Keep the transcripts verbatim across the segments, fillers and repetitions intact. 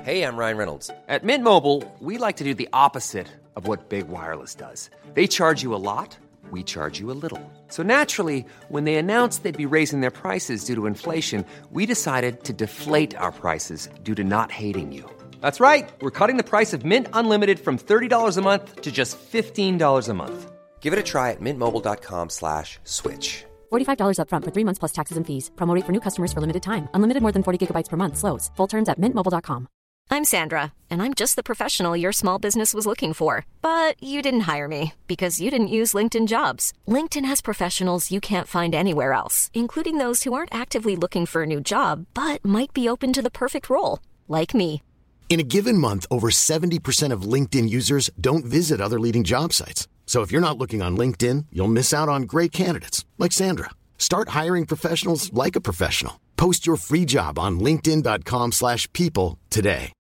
Hey, I'm Ryan Reynolds. At Mint Mobile, we like to do the opposite of what Big Wireless does. They charge you a lot, we charge you a little. So naturally, when they announced they'd be raising their prices due to inflation, we decided to deflate our prices due to not hating you. That's right. We're cutting the price of Mint Unlimited from thirty dollars a month to just fifteen dollars a month. Give it a try at mintmobile.com slash switch. forty-five dollars up front for three months plus taxes and fees. Promo rate for new customers for limited time. Unlimited more than forty gigabytes per month. Slows full terms at mint mobile dot com. I'm Sandra, and I'm just the professional your small business was looking for. But you didn't hire me because you didn't use LinkedIn Jobs. LinkedIn has professionals you can't find anywhere else, including those who aren't actively looking for a new job, but might be open to the perfect role, like me. In a given month, over seventy percent of LinkedIn users don't visit other leading job sites. So if you're not looking on LinkedIn, you'll miss out on great candidates like Sandra. Start hiring professionals like a professional. Post your free job on linkedin.com slash people today.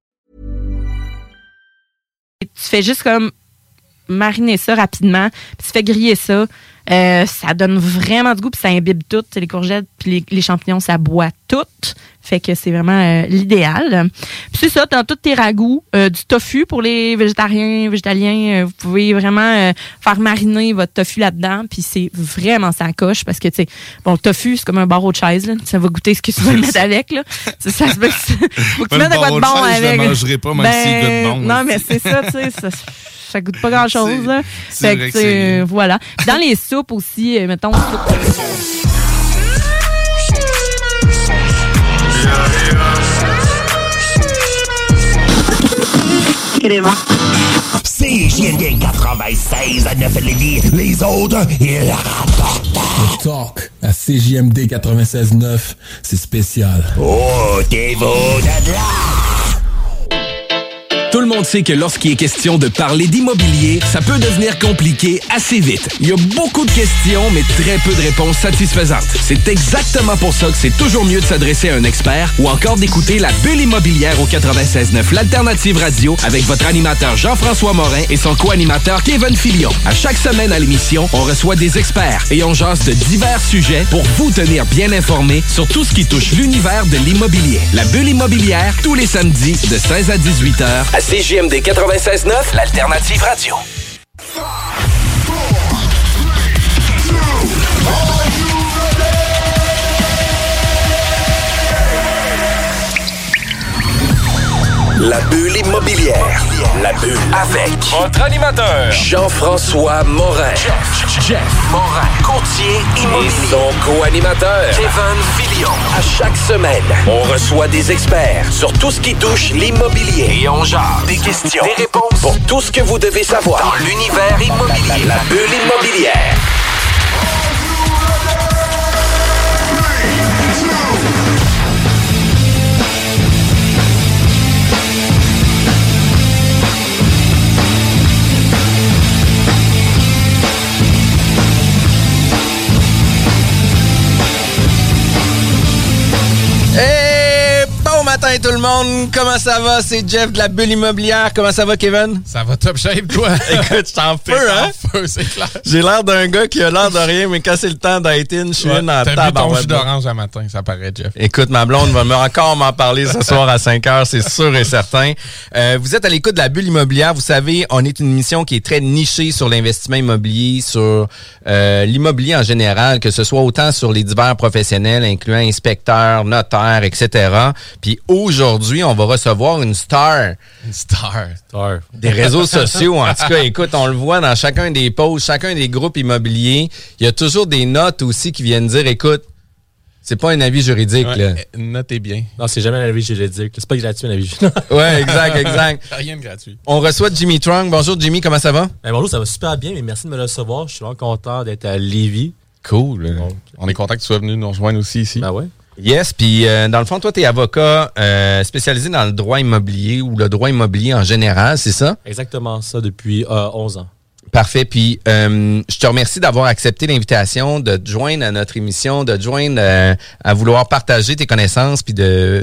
Tu fais juste comme mariner ça rapidement, puis tu fais griller ça. Euh, ça donne vraiment du goût, puis ça imbibe tout. Les courgettes puis les, les champignons, ça boit tout. Fait que c'est vraiment euh, l'idéal. Puis c'est ça, dans tous tes ragoûts, euh, du tofu pour les végétariens, végétaliens. Euh, vous pouvez vraiment euh, faire mariner votre tofu là-dedans, puis c'est vraiment ça coche, parce que, tu sais, bon, le tofu, c'est comme un barreau de chaise, là. Ça va goûter ce que tu veux mettre avec, là. Ça, ça se peut que faut que tu mettes de quoi de bon avec. Je ne mangerai pas, même ben, s'il goûte bon. Non, mais c'est ça, tu sais, ça... Ça goûte pas grand-chose. Là. C'est fait vrai que, que c'est... euh, voilà. Dans les soupes aussi, euh, mettons... C J M D quatre-vingt-seize à neuf Lévis, les autres, ils rapportent. Le talk à C J M D quatre-vingt-seize neuf, c'est spécial. Oh, t'es beau de là! Tout le monde sait que lorsqu'il est question de parler d'immobilier, ça peut devenir compliqué assez vite. Il y a beaucoup de questions, mais très peu de réponses satisfaisantes. C'est exactement pour ça que c'est toujours mieux de s'adresser à un expert ou encore d'écouter la Bulle immobilière au quatre-vingt-seize neuf, l'alternative radio, avec votre animateur Jean-François Morin et son co-animateur Kevin Filion. À chaque semaine à l'émission, on reçoit des experts et on jase de divers sujets pour vous tenir bien informés sur tout ce qui touche l'univers de l'immobilier. La Bulle immobilière, tous les samedis de seize à dix-huit heures. C J M D quatre-vingt-seize neuf, l'alternative radio. La Bulle immobilière. La Bulle avec votre animateur Jean-François Morin. Jeff, Jeff Morin, courtier immobilier. Et son co-animateur Kevin Filion. À chaque semaine, on reçoit des experts sur tout ce qui touche l'immobilier. Et on jase des questions, des réponses pour tout ce que vous devez savoir dans l'univers immobilier. La, la, la Bulle immobilière. Hey, bon matin tout le monde, comment ça va? C'est Jeff de la Bulle immobilière. Comment ça va, Kevin? Ça va top shape, toi? Écoute, je t'en feu, hein? En feu, c'est clair. J'ai l'air d'un gars qui a l'air de rien, mais quand c'est le temps d'être in, je suis ouais, in en tabarouette. tabarouette. T'as bu ton jus d'orange un matin, ça paraît, Jeff. Écoute, ma blonde va me encore m'en parler ce soir à cinq heures, c'est sûr et certain. Euh, vous êtes à l'écoute de la Bulle immobilière. Vous savez, on est une émission qui est très nichée sur l'investissement immobilier, sur euh, l'immobilier en général, que ce soit autant sur les divers professionnels, incluant inspecteurs, notaires, et cetera. Puis aujourd'hui, on va recevoir une star. Une star. Star. Des réseaux sociaux, en tout cas. Écoute, on le voit dans chacun des posts, chacun des groupes immobiliers. Il y a toujours des notes aussi qui viennent dire, écoute, c'est pas un avis juridique. Ouais, là. Notez bien. Non, c'est jamais un avis juridique. C'est pas gratuit, un avis juridique. Ouais, exact, exact. Rien de gratuit. On reçoit Jimmy Trunk. Bonjour, Jimmy, comment ça va? Ben, bonjour, ça va super bien, mais merci de me recevoir. Je suis vraiment content d'être à Lévis. Cool. Donc, on est content que tu sois venu nous rejoindre aussi ici. Ben ouais. Yes, puis euh, dans le fond, toi, tu es avocat euh, spécialisé dans le droit immobilier ou le droit immobilier en général, c'est ça? Exactement ça, depuis euh, onze ans. Parfait. Puis, euh, je te remercie d'avoir accepté l'invitation, de te joindre à notre émission, de te joindre euh, à vouloir partager tes connaissances, puis de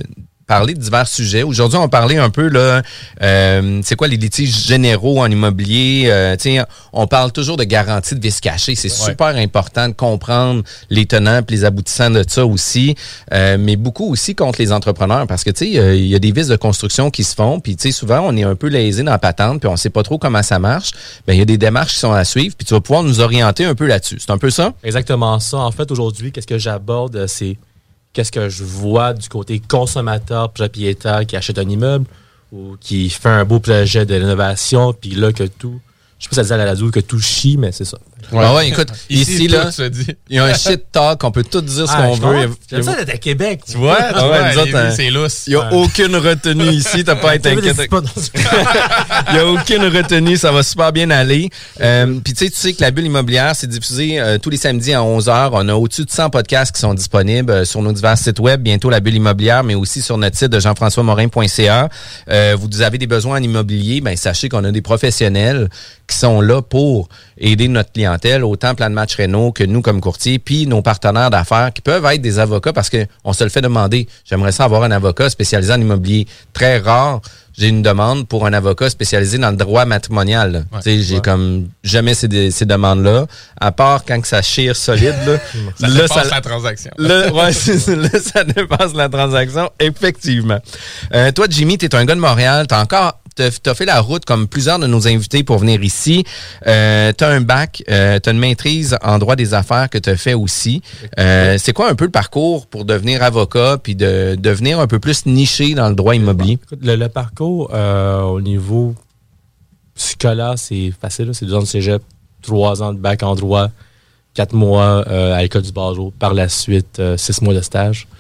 parler de divers sujets. Aujourd'hui, on va parler un peu, là, euh, c'est quoi les litiges généraux en immobilier? Euh, on parle toujours de garantie de vice caché. C'est ouais. super important de comprendre les tenants et les aboutissants de ça aussi, euh, mais beaucoup aussi contre les entrepreneurs parce que, tu sais, il euh, y a des vices de construction qui se font, puis, tu sais, souvent, on est un peu lésé dans la patente, puis on sait pas trop comment ça marche. Ben, il y a des démarches qui sont à suivre, puis tu vas pouvoir nous orienter un peu là-dessus. C'est un peu ça? Exactement ça. En fait, aujourd'hui, qu'est-ce que j'aborde, c'est qu'est-ce que je vois du côté consommateur, propriétaire qui achète un immeuble ou qui fait un beau projet de rénovation, puis là que tout, je sais pas si ça disait à la radio que tout chie, mais c'est ça. Ouais, ah ouais, écoute, ici, ici là, il y a un shit talk, on peut tout dire ce ah, qu'on veut. J'aime ça d'être à Québec. Tu vois? Tu vois, ouais, nous autres, hein, c'est lousse. Il n'y a aucune retenue ici, t'as pas à être inquiète. Il n'y a aucune retenue, ça va super bien aller. Euh, Puis tu sais, tu sais que la bulle immobilière, c'est diffusé euh, tous les samedis à onze heures. On a au-dessus de cent podcasts qui sont disponibles euh, sur nos divers sites web, bientôt la bulle immobilière, mais aussi sur notre site de jean françois morin point c a. Euh, vous avez des besoins en immobilier, ben sachez qu'on a des professionnels qui sont là pour aider notre clientèle, autant Plan de Match Réno que nous comme courtier, puis nos partenaires d'affaires qui peuvent être des avocats parce que on se le fait demander. J'aimerais ça avoir un avocat spécialisé en immobilier. Très rare, j'ai une demande pour un avocat spécialisé dans le droit matrimonial. Ouais, tu sais, j'ai ouais. comme jamais ces, ces demandes-là, à part quand que ça chire solide. Là, ça là, dépasse ça, la transaction. Là, ouais, c'est, là, ça dépasse la transaction, effectivement. Euh, toi, Jimmy, t'es un gars de Montréal, t'as encore... T'as fait la route comme plusieurs de nos invités pour venir ici. Euh, t'as un bac, euh, t'as une maîtrise en droit des affaires que t'as fait aussi. Euh, c'est quoi un peu le parcours pour devenir avocat puis de devenir un peu plus niché dans le droit immobilier? Écoute, le, le parcours euh, au niveau scolaire, c'est facile. Là. C'est deux ans de cégep, trois ans de bac en droit, quatre mois euh, à l'école du barreau. Par la suite, euh, six mois de stage.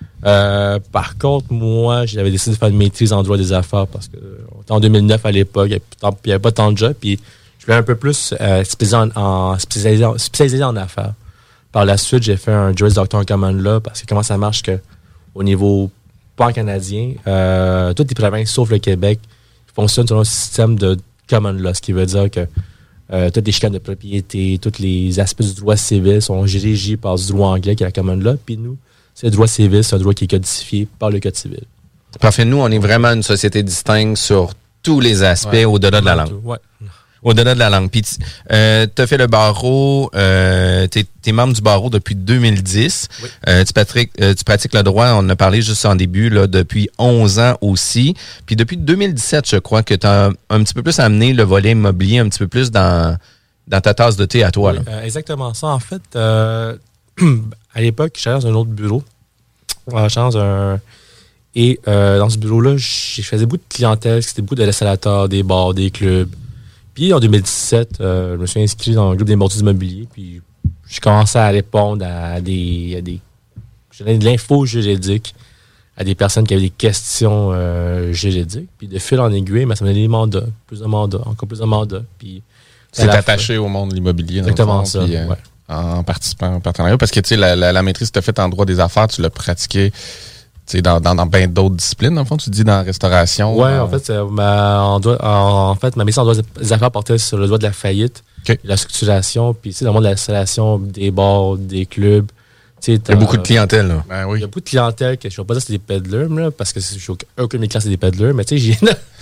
Euh, par contre, moi, j'avais décidé de faire une maîtrise en droit des affaires parce que en deux mille neuf, à l'époque, il n'y avait pas tant de jobs, puis je voulais un peu plus euh, spécialisé, en, en, spécialisé, en, spécialisé en affaires. Par la suite, j'ai fait un Juris Doctor en Common Law parce que comment ça marche que au niveau pan-canadien, euh, toutes les provinces, sauf le Québec, fonctionnent selon un système de Common Law, ce qui veut dire que euh, toutes les chicanes de propriété, tous les aspects du droit civil sont régis par du droit anglais qui est la Common Law, puis nous, c'est le droit civil, c'est un droit qui est codifié par le Code civil. Parfait. Nous, on est vraiment une société distincte sur tous les aspects ouais. au-delà de la langue. Ouais. Au-delà de la langue. Puis, euh, tu as fait le barreau, euh, tu es membre du barreau depuis deux mille dix. Oui. Euh, tu, pratiques, euh, tu pratiques le droit, on en a parlé juste en début, là, depuis onze ans aussi. Puis depuis deux mille dix-sept, je crois que tu as un petit peu plus amené le volet immobilier un petit peu plus dans, dans ta tasse de thé à toi. Oui, là. Euh, exactement ça. En fait, euh, à l'époque, je travaillais dans un autre bureau. En chance, un... Et euh, dans ce bureau-là, je faisais beaucoup de clientèle, c'était beaucoup de installateurs, des bars, des clubs. Puis en deux mille dix-sept, euh, je me suis inscrit dans le groupe des mortiers immobiliers, puis je commençais à répondre à des... À des je donnais de l'info juridique à des personnes qui avaient des questions euh, juridiques. Puis de fil en aiguille, mais ça me donnait des mandats, plus de mandats, encore plus de mandats. Puis c'est attaché au monde de l'immobilier. Exactement fond, ça, puis, euh, ouais. En participant au partenariat, parce que tu sais, la, la, la maîtrise que tu as faite en droit des affaires, tu l'as pratiqué dans, dans, dans bien d'autres disciplines, dans le fond, tu dis dans la restauration. Oui, dans... en fait, ma, en, en, en fait, ma maîtrise en droit des affaires portait sur le droit de la faillite, okay. la structuration, puis dans le monde de l'installation des bars, des clubs. Il y a beaucoup de clientèle. Là. Ben oui. Il y a beaucoup de clientèle que je ne vais pas dire que c'est des peddlers, là, parce que je suis aucun de mes classes, c'est des peddlers, mais tu sais, j'ai.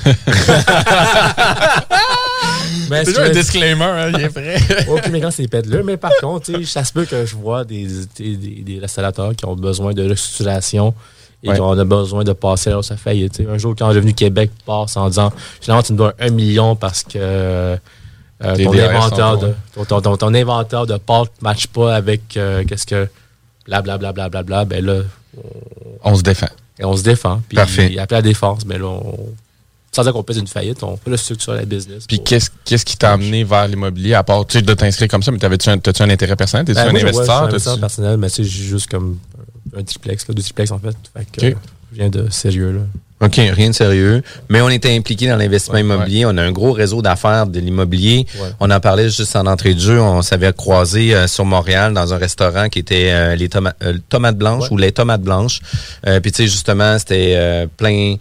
Ben, c'est un disclaimer, hein, il est vrai. Aucun de mes classes, c'est des peddlers, mais par contre, ça se peut que je vois des, des, des installateurs qui ont besoin de restructuration et ouais. qui ont besoin de passer à sa faillite. Un jour, quand Revenu Québec passe en disant finalement, tu me dois un million parce que. Euh, ton, inventaire de, ton, ton, ton inventaire de pâtes ne matche pas avec euh, qu'est-ce que. Blablabla, bla, bla, bla, bla, ben là. On, on se défend. Et on se défend. Puis parfait. Après la défense, ben là, on, sans dire qu'on pèse une faillite, on peut le structurer la business. Puis pour... qu'est-ce, qu'est-ce qui t'a amené vers l'immobilier, à part tu sais, de t'inscrire comme ça, mais t'avais-tu un, t'as-tu un intérêt personnel? T'es-tu ben, un moi, investisseur? Ouais, je suis un investisseur personnel, mais c'est juste comme un triplex, là, deux triplex en fait. Fait que okay. euh, je viens de sérieux, là. OK, rien de sérieux. Mais on était impliqué dans l'investissement ouais, immobilier. Ouais. On a un gros réseau d'affaires de l'immobilier. Ouais. On en parlait juste en entrée de jeu. On s'avait croisé euh, sur Montréal dans un restaurant qui était euh, les toma- euh, tomates blanches ouais. ou les tomates blanches. Euh, Puis tu sais, justement, c'était euh, plein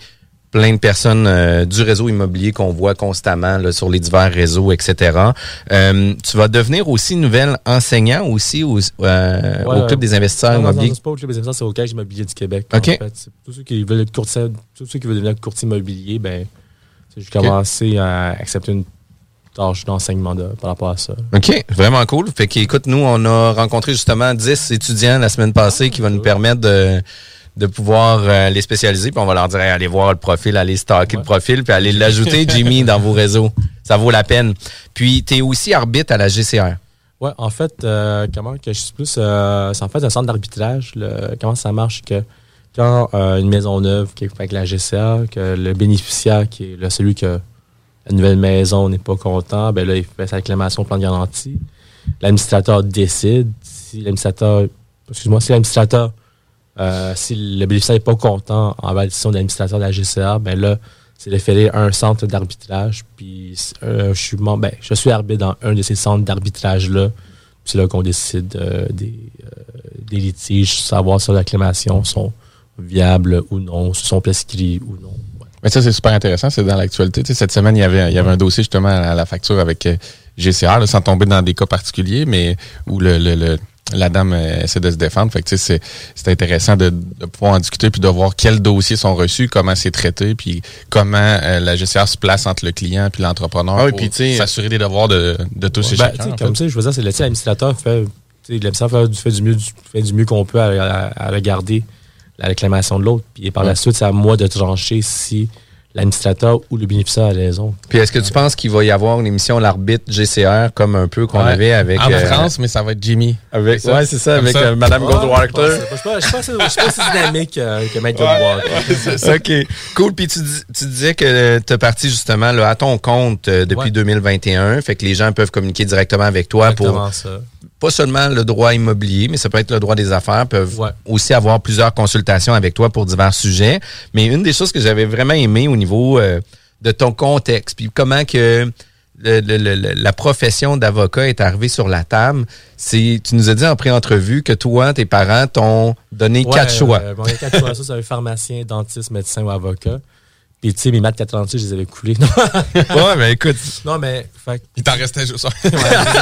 plein de personnes euh, du réseau immobilier qu'on voit constamment là, sur les divers réseaux, et cetera. Euh, tu vas devenir aussi nouvel enseignant aussi au, euh, Ouais, au Club des investisseurs non, immobiliers. Non, c'est pas au Club des investisseurs, c'est au Collège immobilier du Québec. OK. En fait. C'est tous ceux qui veulent être courtiers, tous ceux qui veulent devenir courtier immobilier, ben, j'ai commencé à accepter une tâche d'enseignement de, par rapport à ça. OK, vraiment cool. Fait qu'écoute, nous, on a rencontré justement dix étudiants la semaine passée qui vont nous permettre de... de pouvoir euh, les spécialiser, puis on va leur dire hey, allez voir le profil, allez stalker ouais. le profil, puis allez l'ajouter, Jimmy, dans vos réseaux. Ça vaut la peine. Puis, tu es aussi arbitre à la G C R. Oui, en fait, euh, comment que je suis plus... Euh, c'est en fait un centre d'arbitrage. Le, comment ça marche que quand euh, une maison neuve qui est avec la G C R, que le bénéficiaire, qui est là, celui que la nouvelle maison n'est pas content, ben là, il fait sa réclamation au plan de garantie. L'administrateur décide. Si l'administrateur... Excuse-moi, si l'administrateur... Euh, si le bénéficiaire n'est pas content en validation de l'administrateur de la G C R, ben là, c'est référé à un centre d'arbitrage. Puis euh, je suis membre, ben, je suis arbitre dans un de ces centres d'arbitrage-là. C'est là qu'on décide euh, des, euh, des litiges, savoir si les réclamations sont viables ou non, si sont prescrits ou non. Ouais. Mais ça, c'est super intéressant, c'est dans l'actualité. Tu sais, cette semaine, il y avait, il y avait un dossier justement à la facture avec euh, G C R, là, sans tomber dans des cas particuliers, mais où le, le, le la dame euh, essaie de se défendre. Fait que, tu sais, c'est, c'est intéressant de, de pouvoir en discuter puis de voir quels dossiers sont reçus, comment c'est traité, puis comment euh, la G C R se place entre le client puis l'entrepreneur ah oui, pour puis, s'assurer des devoirs de, de tous et ben, chacun. Comme ça, je veux dire, c'est l'administrateur fait, l'administrateur fait, fait du mieux, fait du mieux qu'on peut à, à, à regarder la réclamation de l'autre. Puis par ouais. la suite, c'est à moi de trancher si l'administrateur ou le bénéficiaire a raison. Puis est-ce que tu penses qu'il va y avoir une émission l'arbitre G C R comme un peu qu'on ouais. avait avec... En euh, France, mais ça va être Jimmy. Avec, ouais, c'est ça, comme avec euh, Mme ouais, Goldwater. Je ne suis pas aussi dynamique euh, que Maître Goldwater. Ouais, c'est ça. OK. Cool. Puis tu, tu disais que tu es parti justement là, à ton compte euh, depuis ouais. deux mille vingt et un. Fait que les gens peuvent communiquer directement avec toi Exactement pour... ça. Pas seulement le droit immobilier, mais ça peut être le droit des affaires, peuvent ouais. aussi avoir plusieurs consultations avec toi pour divers sujets. Mais une des choses que j'avais vraiment aimé au niveau euh, de ton contexte, puis comment que le, le, le, la profession d'avocat est arrivée sur la table, c'est, tu nous as dit en pré-entrevue que toi, tes parents t'ont donné ouais, quatre choix. Euh, bon, il y a quatre choix. Ça, c'est un pharmacien, dentiste, médecin ou avocat. Puis, tu sais, mes maths quatre-vingt-six, je les avais coulés. ouais, mais écoute. Non, mais. Fait, il t'en restait juste ça. ouais,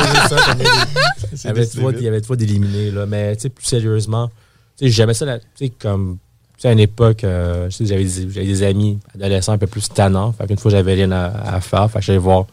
ça il y avait trois, il y avait trois d'éliminés, là. Mais, tu sais, plus sérieusement, tu sais, j'aimais ça, tu sais, comme. Tu sais, à une époque, euh, j'avais, des, j'avais des amis adolescents un peu plus tannants. Fait qu'une fois, j'avais rien à, à faire. Fait que j'allais voir.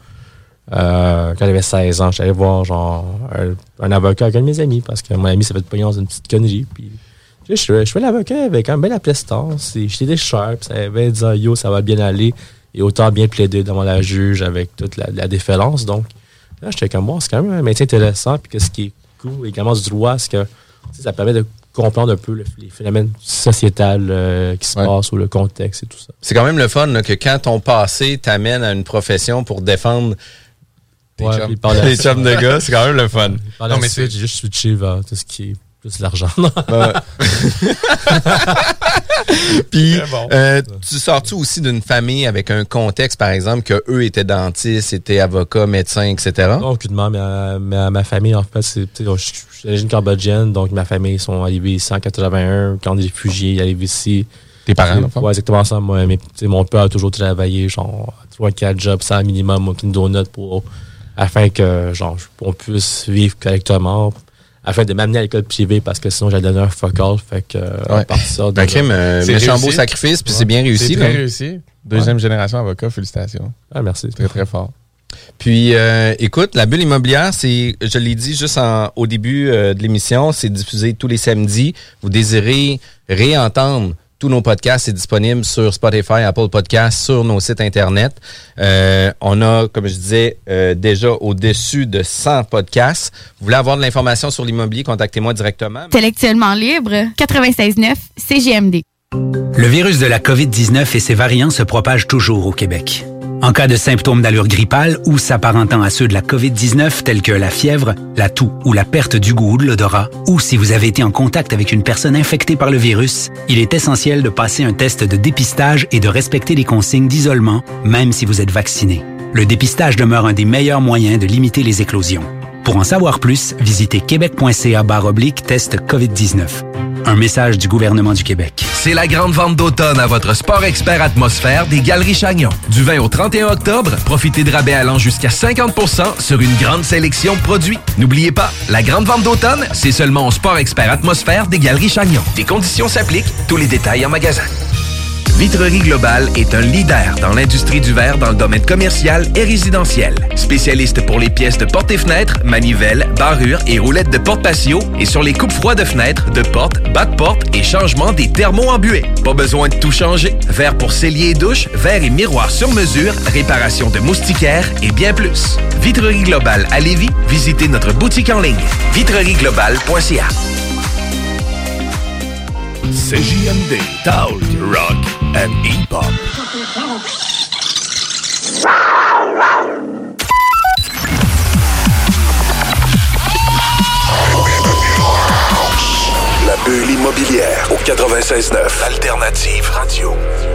Euh, quand j'avais seize ans, j'allais voir, genre, un, un avocat avec un de mes amis. Parce que mon ami s'est fait pogner dans une petite connerie. Puis. Je, je, je fais l'avocat avec quand même bien la prestance. J'étais des cher, puis ça avait dit yo, ça va bien aller. Et autant bien plaider devant la juge avec toute la, la déférence. Donc, là, j'étais comme moi, c'est quand même un métier intéressant. Puis que ce qui est cool également du droit, c'est que ça permet de comprendre un peu le, les phénomènes sociétals euh, qui se ouais. passent ou le contexte et tout ça. C'est quand même le fun là, que quand ton passé t'amène à une profession pour défendre tes ouais, chums, les chums de gars, c'est quand même le fun. Par la non, mais suite, j'ai juste switché vers tout ce qui est plus l'argent. Ouais. Puis, bon. euh, tu sors-tu aussi d'une famille avec un contexte, par exemple, que eux étaient dentistes, étaient avocats, médecins, et cetera? Non, aucunement. Mais à, mais à ma famille, en fait, c'est, je suis d'origine cambodgienne, donc ma famille sont arrivés ici en quatre-vingt-un, camp des réfugiés, ils arrivent ici. Tes parents, en fait? Ouais, exactement ça. Moi, mais, mon père a toujours travaillé, genre, trois quatre jobs, ça minimum, une donut pour, afin que, genre, on puisse vivre correctement. Afin de m'amener à l'école privée parce que sinon j'allais donner un fuck all. Fait que ouais. à partir ça. Ben, crime, euh, méchant beau sacrifice, puis ouais. c'est bien réussi. C'est très là. réussi. Deuxième ouais. génération avocat, félicitations. Ah, merci. Très, très fort. Puis, euh, écoute, la bulle immobilière, c'est, je l'ai dit juste en, au début euh, de l'émission, c'est diffusé tous les samedis. Vous désirez réentendre tous nos podcasts, c'est disponible sur Spotify, Apple Podcasts, sur nos sites Internet. Euh, on a, comme je disais, euh, déjà au-dessus de cent podcasts. Vous voulez avoir de l'information sur l'immobilier, contactez-moi directement. Intellectuellement libre, quatre-vingt-seize neuf C G M D. Le virus de la covid dix-neuf et ses variants se propagent toujours au Québec. En cas de symptômes d'allure grippale ou s'apparentant à ceux de la covid dix-neuf tels que la fièvre, la toux ou la perte du goût ou de l'odorat, ou si vous avez été en contact avec une personne infectée par le virus, il est essentiel de passer un test de dépistage et de respecter les consignes d'isolement, même si vous êtes vacciné. Le dépistage demeure un des meilleurs moyens de limiter les éclosions. Pour en savoir plus, visitez québec.ca barre oblique test covid dix-neuf. Un message du gouvernement du Québec. C'est la grande vente d'automne à votre Sport Expert Atmosphère des Galeries Chagnon. Du vingt au trente et un octobre, profitez de rabais allant jusqu'à cinquante pour cent sur une grande sélection de produits. N'oubliez pas, la grande vente d'automne, c'est seulement au Sport Expert Atmosphère des Galeries Chagnon. Des conditions s'appliquent, tous les détails en magasin. Vitrerie Globale est un leader dans l'industrie du verre dans le domaine commercial et résidentiel. Spécialiste pour les pièces de portes et fenêtres, manivelles, barrures et roulettes de porte patio et sur les coupes froides de fenêtres, de portes, bas de porte et changement des thermos en buée. Pas besoin de tout changer. Verre pour cellier et douche, verre et miroir sur mesure, réparation de moustiquaires et bien plus. Vitrerie Globale à Lévis, visitez notre boutique en ligne vitrerie globale point c a. C J M D, Talk, Rock and Hip-Hop. La bulle immobilière au quatre-vingt-seize neuf Alternative Radio.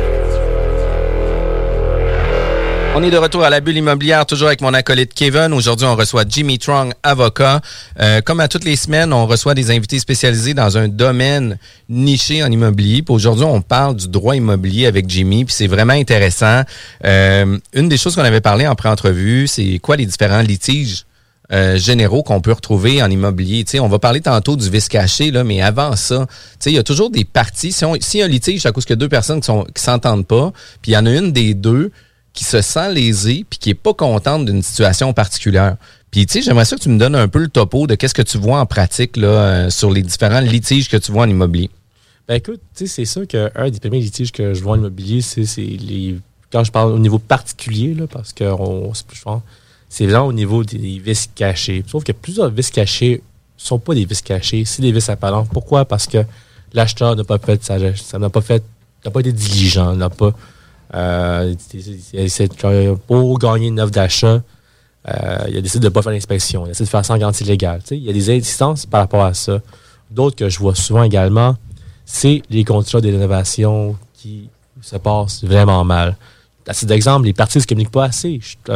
On est de retour à la bulle immobilière, toujours avec mon acolyte Kevin. Aujourd'hui, on reçoit Jimmy Trong, avocat. Euh, comme à toutes les semaines, on reçoit des invités spécialisés dans un domaine niché en immobilier. Puis aujourd'hui, on parle du droit immobilier avec Jimmy, puis c'est vraiment intéressant. Euh, une des choses qu'on avait parlé en pré-entrevue, c'est quoi les différents litiges Euh, généraux qu'on peut retrouver en immobilier. Tu sais, on va parler tantôt du vice caché, là, mais avant ça, tu sais, il y a toujours des parties. Si on, s'il y a un litige, c'est à cause qu'il y a deux personnes qui sont qui s'entendent pas, puis il y en a une des deux qui se sent lésée puis qui est pas contente d'une situation particulière. Puis, tu sais, j'aimerais ça que tu me donnes un peu le topo de qu'est-ce que tu vois en pratique là, euh, sur les différents litiges que tu vois en immobilier. Ben écoute, tu sais, c'est sûr qu'un des premiers litiges que je vois en immobilier, c'est, c'est les... Quand je parle au niveau particulier, là, parce que on, je pense, c'est vraiment au niveau des vices cachés. Sauf que plusieurs vices cachés ne sont pas des vices cachés, c'est des vices apparents. Pourquoi? Parce que l'acheteur n'a pas fait ça, ça n'a pas fait, n'a pas été diligent, n'a pas euh, c'est, pour gagner une offre d'achat, euh, il a décidé de ne pas faire l'inspection, il a décidé de faire ça en garantie légale. Il y a des insistances par rapport à ça. D'autres que je vois souvent également, c'est les contrats de rénovation qui se passent vraiment mal. À titre d'exemple, les parties ne se communiquent pas assez.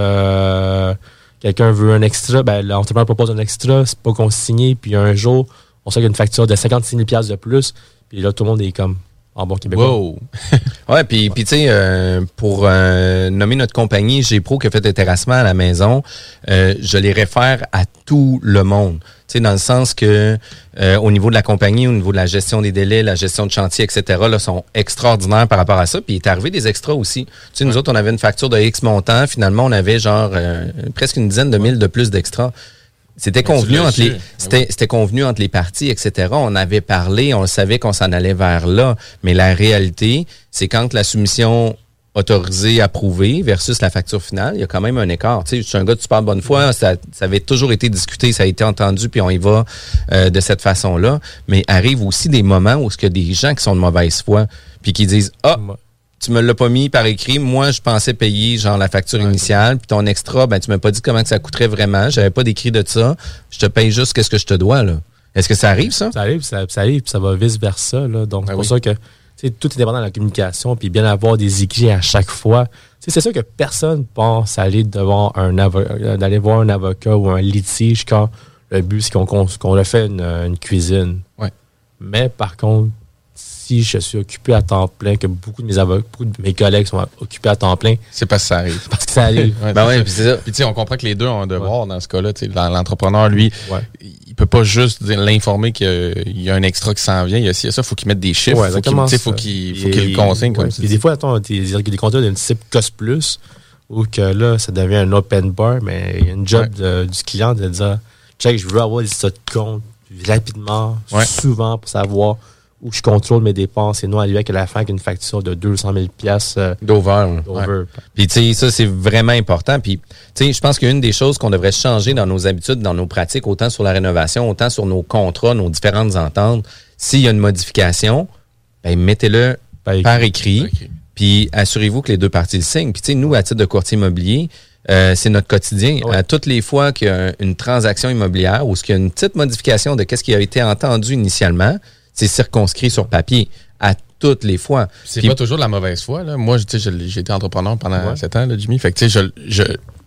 Euh, quelqu'un veut un extra, ben, l'entrepreneur propose un extra, c'est pas consigné, puis un jour, on sait qu'il y a une facture de cinquante-six mille dollars de plus, puis là, tout le monde est comme en bon québécois. Wow! Ouais, puis tu sais, euh, pour euh, nommer notre compagnie, G-Pro qui a fait des terrassements à la maison, euh, je les réfère à tout le monde. Tu sais, dans le sens que euh, au niveau de la compagnie, au niveau de la gestion des délais, la gestion de chantier, et cetera, là, sont extraordinaires par rapport à ça. Puis il est arrivé des extras aussi. Tu sais, nous ouais. autres, on avait une facture de X montant. Finalement, on avait genre euh, presque une dizaine de mille de plus d'extras. C'était convenu entre les, c'était, c'était convenu entre les parties, et cetera. On avait parlé, on savait qu'on s'en allait vers là. Mais la réalité, c'est quand la soumission autorisée, approuvée versus la facture finale, il y a quand même un écart. Tu sais, je suis un gars de super bonne foi, ça, ça avait toujours été discuté, ça a été entendu, puis on y va euh, de cette façon-là. Mais arrive aussi des moments où il y a des gens qui sont de mauvaise foi, puis qui disent « Ah, tu me l'as pas mis par écrit, moi je pensais payer genre la facture initiale, puis ton extra, ben tu m'as pas dit comment que ça coûterait vraiment, j'avais pas d'écrit de ça, je te paye juste qu'est-ce que je te dois là. » Est-ce que ça arrive ça? Ça arrive, ça, ça arrive, puis ça va vice versa là. Donc ah c'est pour oui. ça que tout est dépendant de la communication, puis bien avoir des écrits à chaque fois. T'sais, c'est sûr que personne pense aller devant un avocat, d'aller voir un avocat ou un litige quand le but c'est qu'on, qu'on, qu'on le fait une, une cuisine. Ouais. Mais par contre, si je suis occupé à temps plein, que beaucoup de mes avocats, beaucoup de mes collègues sont occupés à temps plein, c'est parce que ça arrive. Parce que ça arrive. ouais, ben ouais, puis c'est ça. Puis tu sais, on comprend que les deux ont un devoir ouais. dans ce cas-là. Tu sais, l'entrepreneur, lui, ouais. il peut pas juste l'informer qu'il y a un extra qui s'en vient. Il y a ça, il faut qu'il mette des chiffres. Ouais, faut qu'il, faut qu'il, faut qu'il le consigne. Comme ouais. Des fois, attends, il y a des contrats d'un type cost plus, où que là, ça devient un open bar, mais il y a une job ouais. de, du client de dire, check, je veux avoir des états de compte rapidement, ouais. souvent, pour savoir où je contrôle mes dépenses et non aller avec à la fin avec une facture de deux cent mille dollars euh, d'over. d'over. Ouais. Puis tu sais, ça c'est vraiment important. Puis tu sais, je pense qu'une des choses qu'on devrait changer dans nos habitudes, dans nos pratiques, autant sur la rénovation, autant sur nos contrats, nos différentes ententes, s'il y a une modification, ben mettez-le par écrit. Par écrit, par écrit. Puis assurez-vous que les deux parties le signent. Puis tu sais, nous, à titre de courtier immobilier, Euh, c'est notre quotidien. Ouais. À toutes les fois qu'il y a une transaction immobilière ou qu'il y a une petite modification de qu'est-ce qui a été entendu initialement, c'est circonscrit sur papier à toutes les fois. C'est Puis, pas toujours de la mauvaise foi. Là. Moi, j'ai été entrepreneur pendant ouais. sept ans, là, Jimmy. Fait que, tu sais, je, je,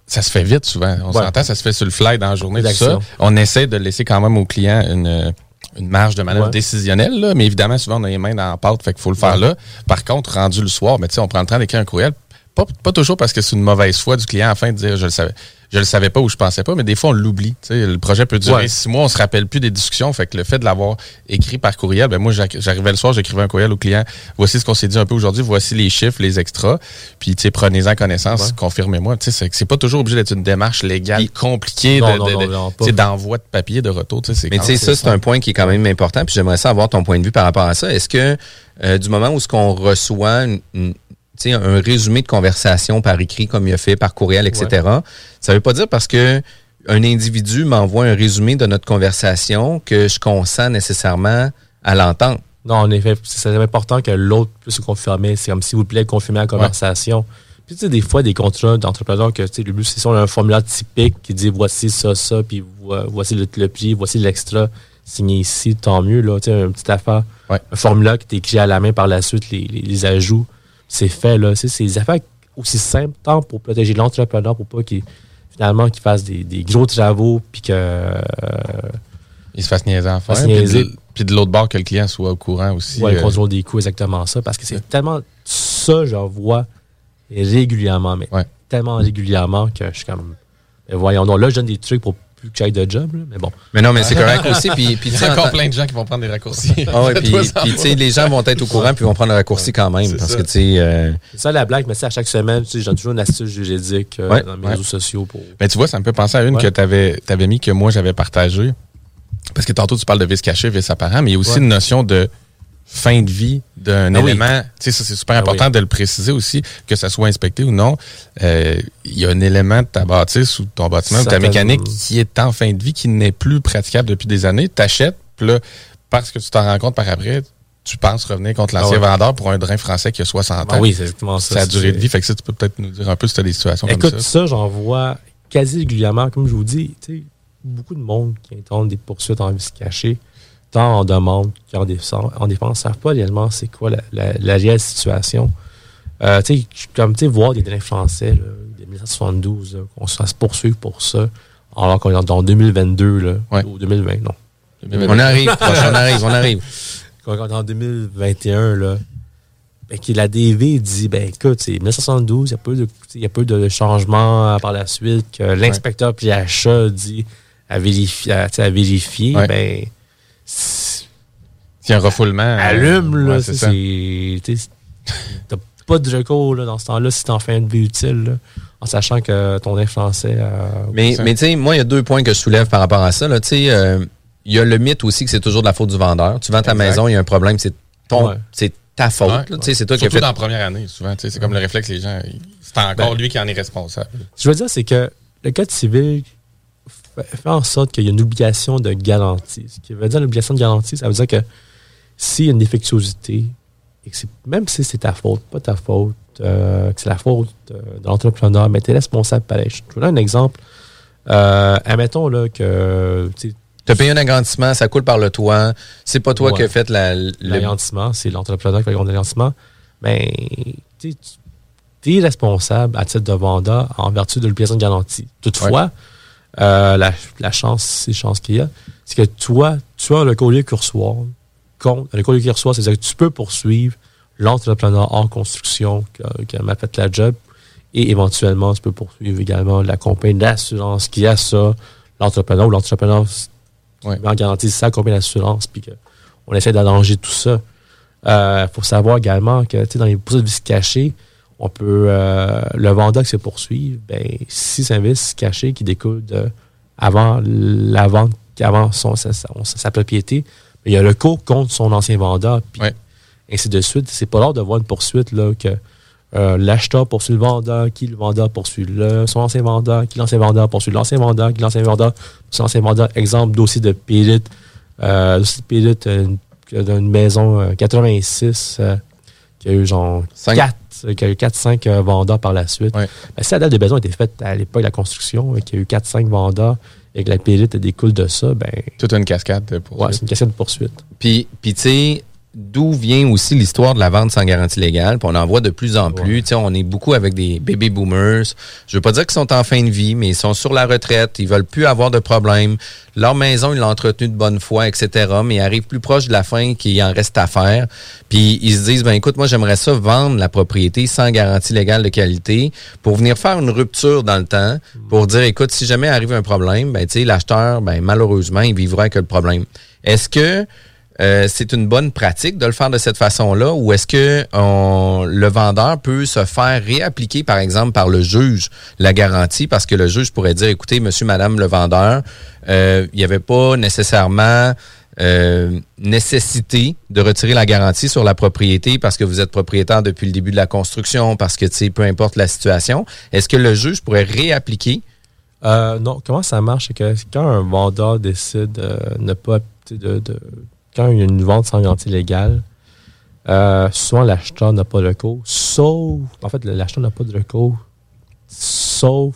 ça se fait vite souvent. On Ouais. s'entend, ça se fait sur le fly dans la journée, tout Exaction. ça. On essaie de laisser quand même au client une, une marge de manœuvre Ouais. décisionnelle, là, mais évidemment, souvent, on a les mains dans la pâte, fait qu'il faut le faire Ouais. là. Par contre, rendu le soir, ben, tu sais, on prend le temps d'écrire un courriel. Pas, pas toujours parce que c'est une mauvaise foi du client afin de dire je le savais. Je le savais pas ou je pensais pas, mais des fois, on l'oublie. Tu sais, le projet peut durer Ouais. six mois, on se rappelle plus des discussions. Fait que le fait de l'avoir écrit par courriel, ben moi, j'arri- j'arrivais le soir, j'écrivais un courriel au client. Voici ce qu'on s'est dit un peu aujourd'hui, voici les chiffres, les extras. Puis, tu sais, prenez-en connaissance, Ouais. confirmez-moi. Tu sais, c'est, c'est pas toujours obligé d'être une démarche légale Puis- compliquée Non, de, non, de- non, de- non, tu sais, pas. d'envoi de papier de retour. Tu sais, c'est Mais quand tu sais, même ça, c'est un point qui est quand même important. Puis j'aimerais ça avoir ton point de vue par rapport à ça. Est-ce que euh, du moment où ce qu'on reçoit une, une- tu sais, un résumé de conversation par écrit, comme il a fait, par courriel, et cetera, ça veut pas dire parce que un individu m'envoie un résumé de notre conversation que je consens nécessairement à l'entendre. Non, en effet, c'est important que l'autre puisse confirmer. C'est comme s'il vous plaît, confirmer la conversation. Puis tu sais, des fois, des contrats d'entrepreneurs que tu sais, le but, c'est si on a un formulaire typique qui dit voici ça, ça, puis vo- voici le, le prix, voici l'extra signé ici, tant mieux, là. Tu sais, une petite affaire. Ouais. Un formulaire qui t'écrit à la main par la suite, les, les, les ajouts, c'est fait, là. Tu sais, c'est des affaires aussi simples, tant pour protéger l'entrepreneur, pour pas qu'il finalement qu'il fasse des, des gros travaux, puis que. Euh, il se fasse niaiser en faire. fasse Puis niaiser. de, puis de l'autre bord, que le client soit au courant aussi. Ouais, le euh, contrôle des coûts, exactement ça. Parce que c'est tellement ça, j'en vois régulièrement, mais Ouais. tellement régulièrement que je suis comme. Mais voyons, non, là, je donne des trucs pour plus que j'aille de job, là, mais bon. Mais non, mais c'est correct aussi. Puis, puis, Il tu y sais, a en encore tant- plein de gens qui vont prendre des raccourcis. Ah ouais, puis, Faites-toi ça puis, tu sais, les gens vont être au courant puis vont prendre le raccourci quand même. C'est Parce ça. que, tu sais, euh, C'est ça la blague, mais c'est à chaque semaine, tu sais, j'ai toujours une astuce juridique euh, Ouais, dans mes ouais. réseaux sociaux pour. Mais tu vois, ça me fait penser à une Ouais. que tu avais mis, que moi j'avais partagée. Parce que tantôt, tu parles de vice caché, vice apparent, mais il y a aussi Ouais. une notion de fin de vie d'un Ah oui. élément. Tu sais, ça, c'est super Ah important oui. de le préciser aussi, que ça soit inspecté ou non. Euh, Il y a un élément de ta bâtisse ou de ton bâtiment ou de ta Certainement. mécanique qui est en fin de vie, qui n'est plus praticable depuis des années. T'achètes, puis là, parce que tu t'en rends compte par après, tu penses revenir contre l'ancien Ah ouais. vendeur pour un drain français qui a soixante ans. Ah oui, c'est exactement ça. Ça a c'est- duré de vie. Fait que ça, tu peux peut-être nous dire un peu si tu as des situations Écoute, comme ça. ça, j'en vois quasi régulièrement. Comme je vous dis, tu sais, beaucoup de monde qui entendent des poursuites en vice caché, tant en demande qu'en défense, en défense, ne savent pas réellement c'est quoi la, la, la réelle situation. Euh, tu sais, comme tu sais, voir des drains français, là, de dix-neuf soixante-douze, là, qu'on se fasse poursuivre pour ça, alors qu'on est dans deux mille vingt-deux, là, Ouais. ou deux mille vingt, non. on arrive, proche, on arrive, on arrive. Quand on est en deux mille vingt et un, là, ben, que la D V dit, ben écoute, c'est dix-neuf soixante-douze, il n'y a pas eu de, il y a pas eu de changement euh, par la suite, que l'inspecteur puis l'achat dit à vérifier, à, tu sais, à vérifier, Ouais. ben, c'est- Il y a un refoulement. euh, allume, là, ouais, c'est, c'est ça. c'est, tu sais, t'as pas de recours, là, dans ce temps-là, si t'es en fin de vie utile, là, en sachant que ton influencé, euh, Mais, ça. mais tu sais, moi, il y a deux points que je soulève par rapport à ça. là. Tu sais, euh, il y a le mythe aussi que c'est toujours de la faute du vendeur. Tu vends ta Exact. maison, il y a un problème, c'est ton, Ouais. c'est ta faute. Ouais. là. Tu sais, c'est toi qui as Surtout fait. dans la première année, souvent. tu sais, C'est comme le réflexe, les gens. ils- C'est encore Ben, lui qui en est responsable. Ce que je veux dire, c'est que le code civil fait, fait en sorte qu'il y a une obligation de garantie. Ce qui veut dire l'obligation de garantie, ça veut dire que s'il y a une défectuosité, et que c'est, même si c'est ta faute, pas ta faute, euh, que c'est la faute euh, de l'entrepreneur, mais tu es responsable pareil. Je te donne un exemple. Euh, admettons là, que tu sais, Tu as payé un agrandissement, ça coule par le toit. C'est pas toi Ouais. qui as fait la, le. l'agrandissement, c'est l'entrepreneur qui fait l'agrandissement, mais tu es responsable à titre de vendeur en vertu de l'obligation de garantie. Toutefois, euh, la, la chance, c'est chance qu'il y a, c'est que toi, tu as le collier cursoire. Contre, le collier cursoire, c'est-à-dire que tu peux poursuivre l'entrepreneur en construction qui a, qui a mal fait la job et éventuellement, tu peux poursuivre également la compagnie d'assurance qui a ça, l'entrepreneur ou l'entrepreneur Ouais. en garantie sa compagnie d'assurance, puis qu'on essaie d'allonger tout ça. Il euh, faut savoir également que dans les poursuites de vice caché, on peut euh, le vendeur qui se poursuit, ben, si c'est un vice caché qui découle de avant la vente, avant son, sa, sa, sa propriété, il y a le cours contre son ancien vendeur, puis Ouais. ainsi de suite. C'est pas l'heure de voir une poursuite là, que euh, l'acheteur poursuit le vendeur, qui le vendeur poursuit le, son ancien vendeur, qui l'ancien vendeur poursuit l'ancien vendeur, qui l'ancien vendeur son ancien vendeur. Exemple, dossier de périte, euh, dossier de périte euh, d'une maison euh, quatre-vingt-six euh, qui a eu genre Cinq. quatre, qui a eu quatre cinq euh, vendeurs par la suite. Ouais. Ben, si la date de besoin était faite à l'époque de la construction, euh, qu'il y a eu quatre cinq vendeurs et que la périte découle de ça, ben Toute une cascade pour ouais, c'est une question de poursuite. Puis, puis tu sais, d'où vient aussi l'histoire de la vente sans garantie légale. Puis on en voit de plus en plus. Ouais. Tu sais, on est beaucoup avec des baby boomers. Je veux pas dire qu'ils sont en fin de vie, mais ils sont sur la retraite. Ils veulent plus avoir de problème. Leur maison, ils l'ont entretenue de bonne foi, et cetera. Mais ils arrivent plus proche de la fin qu'il en reste à faire. Puis ils se disent, ben écoute, moi j'aimerais ça vendre la propriété sans garantie légale de qualité pour venir faire une rupture dans le temps, pour dire, écoute, si jamais arrive un problème, ben tu sais, l'acheteur, ben malheureusement, il vivra avec le problème. Est-ce que Euh, c'est une bonne pratique de le faire de cette façon-là, ou est-ce que on, le vendeur peut se faire réappliquer, par exemple, par le juge, la garantie, parce que le juge pourrait dire, écoutez, monsieur, madame le vendeur, euh, il n'y avait pas nécessairement euh, nécessité de retirer la garantie sur la propriété parce que vous êtes propriétaire depuis le début de la construction, parce que, tu sais, peu importe la situation. Est-ce que le juge pourrait réappliquer? Euh, non, comment ça marche? C'est que quand un vendeur décide de ne pas... de, de quand il y a une vente sans garantie légale, euh, souvent l'acheteur n'a pas de recours, sauf... En fait, l'acheteur n'a pas de recours, sauf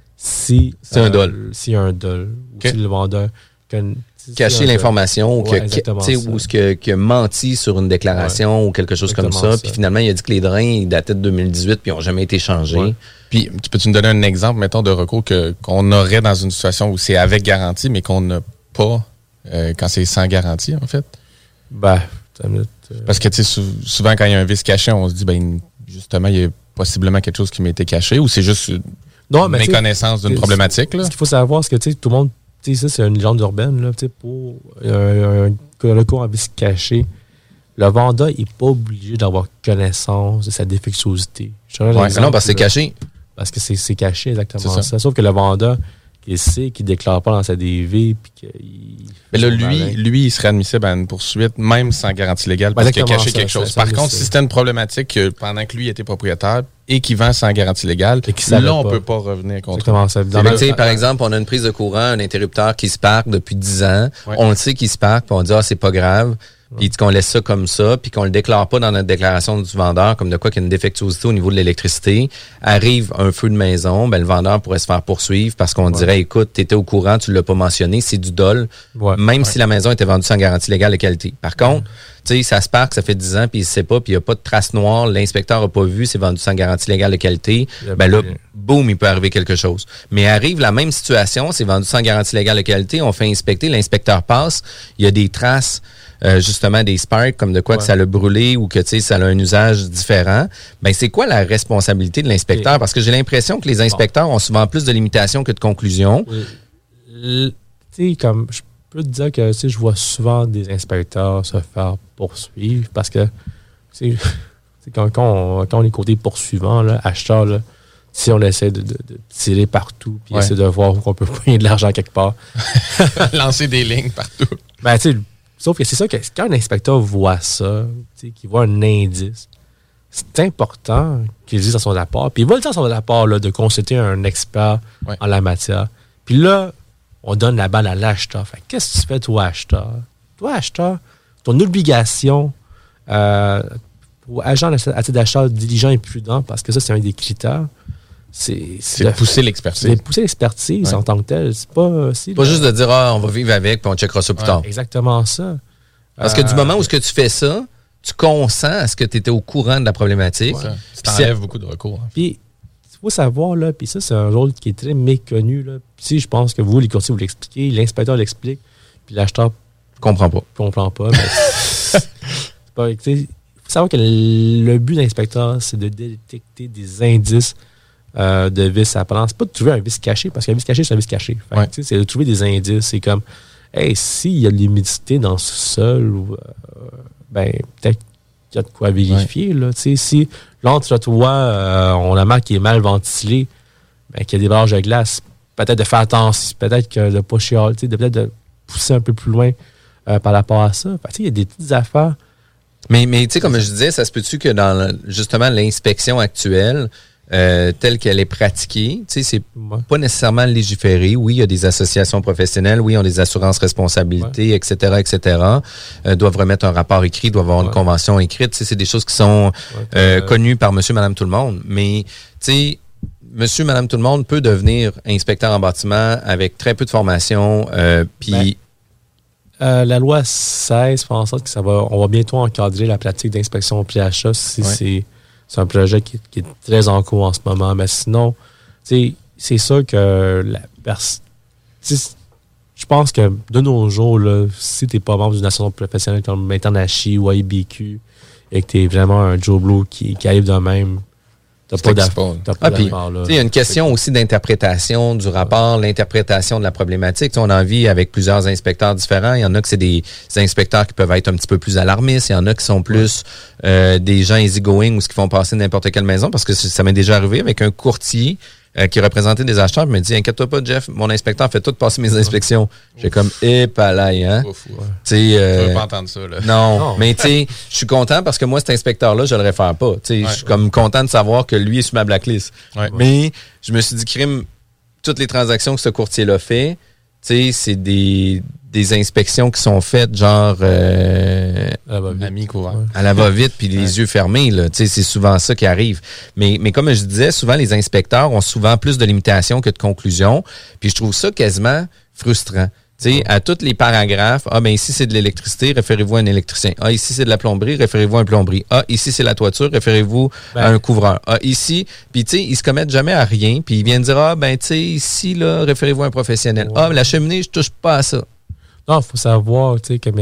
si... C'est euh, un dol. S'il y a un dol. Okay. Ou si le vendeur... Que, si cacher l'information, ou ouais, que, ou ce que, que menti sur une déclaration, ouais, ou quelque chose comme ça, ça. Puis finalement, il a dit que les drains, ils dataient de deux mille dix-huit, puis ils n'ont jamais été changés. Ouais. Puis, peux-tu nous donner un exemple, mettons, de recours que, qu'on aurait dans une situation où c'est avec garantie, mais qu'on n'a pas... Euh, quand c'est sans garantie, en fait? Ben, euh... Parce que, tu sais, sou- souvent, quand il y a un vice caché, on se dit, ben, justement, il y a possiblement quelque chose qui m'a été caché, ou c'est juste une non, mais méconnaissance d'une problématique, là? Ce qu'il faut savoir, c'est que, tu sais, tout le monde, tu sais, ça, c'est une légende urbaine, là, tu sais, pour euh, un recours à vice caché, le vendeur n'est pas obligé d'avoir connaissance de sa défectuosité. Ouais, non, parce que c'est caché. Parce que c'est, c'est caché, exactement ça. ça. Sauf que le vendeur, il sait qu'il ne déclare pas dans sa D V. Puis qu'il mais là, lui, lui, il serait admissible à une poursuite, même sans garantie légale, parce qu'il a caché ça, quelque chose. Ça, Par contre, si c'était une problématique que pendant que lui était propriétaire et qu'il vend sans garantie légale, là, on ne peut pas revenir contre lui. Par exemple, on a une prise de courant, un interrupteur qui se parque depuis dix ans. Ouais. On le sait qu'il se parque, puis on dit, ah, c'est pas grave. Puis qu'on laisse ça comme ça, puis qu'on le déclare pas dans notre déclaration du vendeur, comme de quoi qu'il y a une défectuosité au niveau de l'électricité. Arrive un feu de maison, ben le vendeur pourrait se faire poursuivre parce qu'on ouais. dirait, écoute, tu étais au courant, tu l'as pas mentionné, c'est du dol, ouais. même ouais. si la maison était vendue sans garantie légale de qualité. Par contre, tu sais, ça se parque, ça fait dix ans, puis il sait pas, puis il y a pas de trace noire, l'inspecteur a pas vu, c'est vendu sans garantie légale de qualité. Ben là, boum, il peut arriver quelque chose. Mais arrive la même situation, c'est vendu sans garantie légale de qualité, on fait inspecter, l'inspecteur passe, il y a des traces. Euh, justement des sparks, comme de quoi ouais. que ça l'a brûlé ou que tu sais ça a un usage différent, ben c'est quoi la responsabilité de l'inspecteur? Okay. Parce que j'ai l'impression que les inspecteurs bon. ont souvent plus de limitations que de conclusions. Oui. Tu sais, comme je peux te dire que tu sais, je vois souvent des inspecteurs se faire poursuivre parce que tu sais, quand, quand, on, quand on est côté poursuivant, là, acheteur, là, si on essaie de, de, de tirer partout puis ouais. essayer de voir qu'on peut gagner de l'argent quelque part. Lancer des lignes partout. Ben tu sais, sauf que c'est ça que quand un inspecteur voit ça, qu'il voit un indice, c'est important qu'il dise à son rapport. Puis il va le dire à son rapport là, de consulter un expert ouais. en la matière. Puis là, on donne la balle à l'acheteur. Fait, qu'est-ce que tu fais, toi, acheteur? Toi, acheteur, ton obligation euh, pour agent à titre d'achat diligent et prudent, parce que ça, c'est un des critères. C'est, c'est, c'est de pousser l'expertise. C'est de pousser l'expertise ouais. en tant que tel. C'est pas, c'est pas là, juste de dire, ah, on va vivre avec, puis on checkera ça plus ouais, tard. Exactement ça. Parce que euh, du moment où ce que tu fais ça, tu consens à ce que tu étais au courant de la problématique. Ouais. Ça t'enlève beaucoup de recours. Hein. Puis, il faut savoir, là, puis ça, c'est un rôle qui est très méconnu. Là. Puis si je pense que vous, les courtiers, vous l'expliquez, l'inspecteur l'explique, puis l'acheteur comprend pas. comprend pas. Mais c'est pas, il faut savoir que le but de l'inspecteur, c'est de détecter des indices Euh, de vices apparents. C'est pas de trouver un vice caché, parce qu'un vice caché, c'est un vice caché. Fait, ouais. C'est de trouver des indices. C'est comme, hey, s'il y a de l'humidité dans ce sol, euh, ben, peut-être qu'il y a de quoi vérifier. Ouais. Là, si l'entretoit, euh, on a marque qui est mal ventilé, ben, qu'il y a des barrages de glace, peut-être de faire attention, peut-être que de pas chialer, de peut-être de pousser un peu plus loin euh, par rapport à ça. Il y a des petites affaires. Mais, mais tu sais, comme je disais, ça se peut-tu que dans le, justement l'inspection actuelle, Euh, telle qu'elle est pratiquée, tu sais, c'est ouais. pas nécessairement légiféré. Oui, il y a des associations professionnelles, oui, ils ont des assurances responsabilités, ouais. et cetera, et cetera. Euh, doivent remettre un rapport écrit, doivent avoir ouais. une convention écrite. Tu sais, c'est des choses qui sont ouais, euh, connues par monsieur, madame, tout le monde. Mais, tu sais, monsieur, madame, tout le monde peut devenir inspecteur en bâtiment avec très peu de formation, euh, puis... Ben. Euh, la loi seize fait en sorte que ça va, on va bientôt encadrer la pratique d'inspection pré-achat. Si ouais. c'est, c'est un projet qui, qui est très en cours en ce moment. Mais sinon, c'est sûr que la personne. Je pense que de nos jours, là, si tu n'es pas membre d'une association professionnelle comme Internachi ou I B Q et que tu es vraiment un Joe Blow qui, qui arrive de même, tu n'as pas d'affaire. Ah, il y a une question aussi d'interprétation du rapport, l'interprétation de la problématique. T'sais, on en vit avec plusieurs inspecteurs différents. Il y en a que c'est des, des inspecteurs qui peuvent être un petit peu plus alarmistes. Il y en a qui sont plus euh, des gens easygoing ou qui font passer n'importe quelle maison. Parce que ça m'est déjà arrivé avec un courtier Euh, qui représentait des acheteurs, il me dit, inquiète-toi pas, Jeff, mon inspecteur fait tout passer mes inspections. Ouf. J'ai comme, épalaille, hein. Ouf, ouais. Tu euh, veux pas entendre ça, là. Non, non. Mais tu sais, je suis content parce que moi, cet inspecteur-là, je le réfère pas. Tu sais, je suis ouais. comme content de savoir que lui est sur ma blacklist. Ouais. Mais je me suis dit, crime, toutes les transactions que ce courtier-là fait, tu sais, c'est des, des inspections qui sont faites genre euh, à la va-vite, ouais. à la va-vite puis les ouais. yeux fermés là, tu sais, c'est souvent ça qui arrive. Mais mais comme je disais, souvent les inspecteurs ont souvent plus de limitations que de conclusions, puis je trouve ça quasiment frustrant. Tu sais, à tous les paragraphes, ah ben ici c'est de l'électricité, référez-vous à un électricien. Ah ici c'est de la plomberie, référez-vous à un plombier. Ah ici c'est la toiture, référez-vous ben. à un couvreur. Ah ici, puis tu sais, ils se commettent jamais à rien, puis ils viennent dire ah ben tu sais ici là, référez-vous à un professionnel. Ouais. Ah la cheminée, je touche pas à ça. Non, il faut savoir, tu sais, que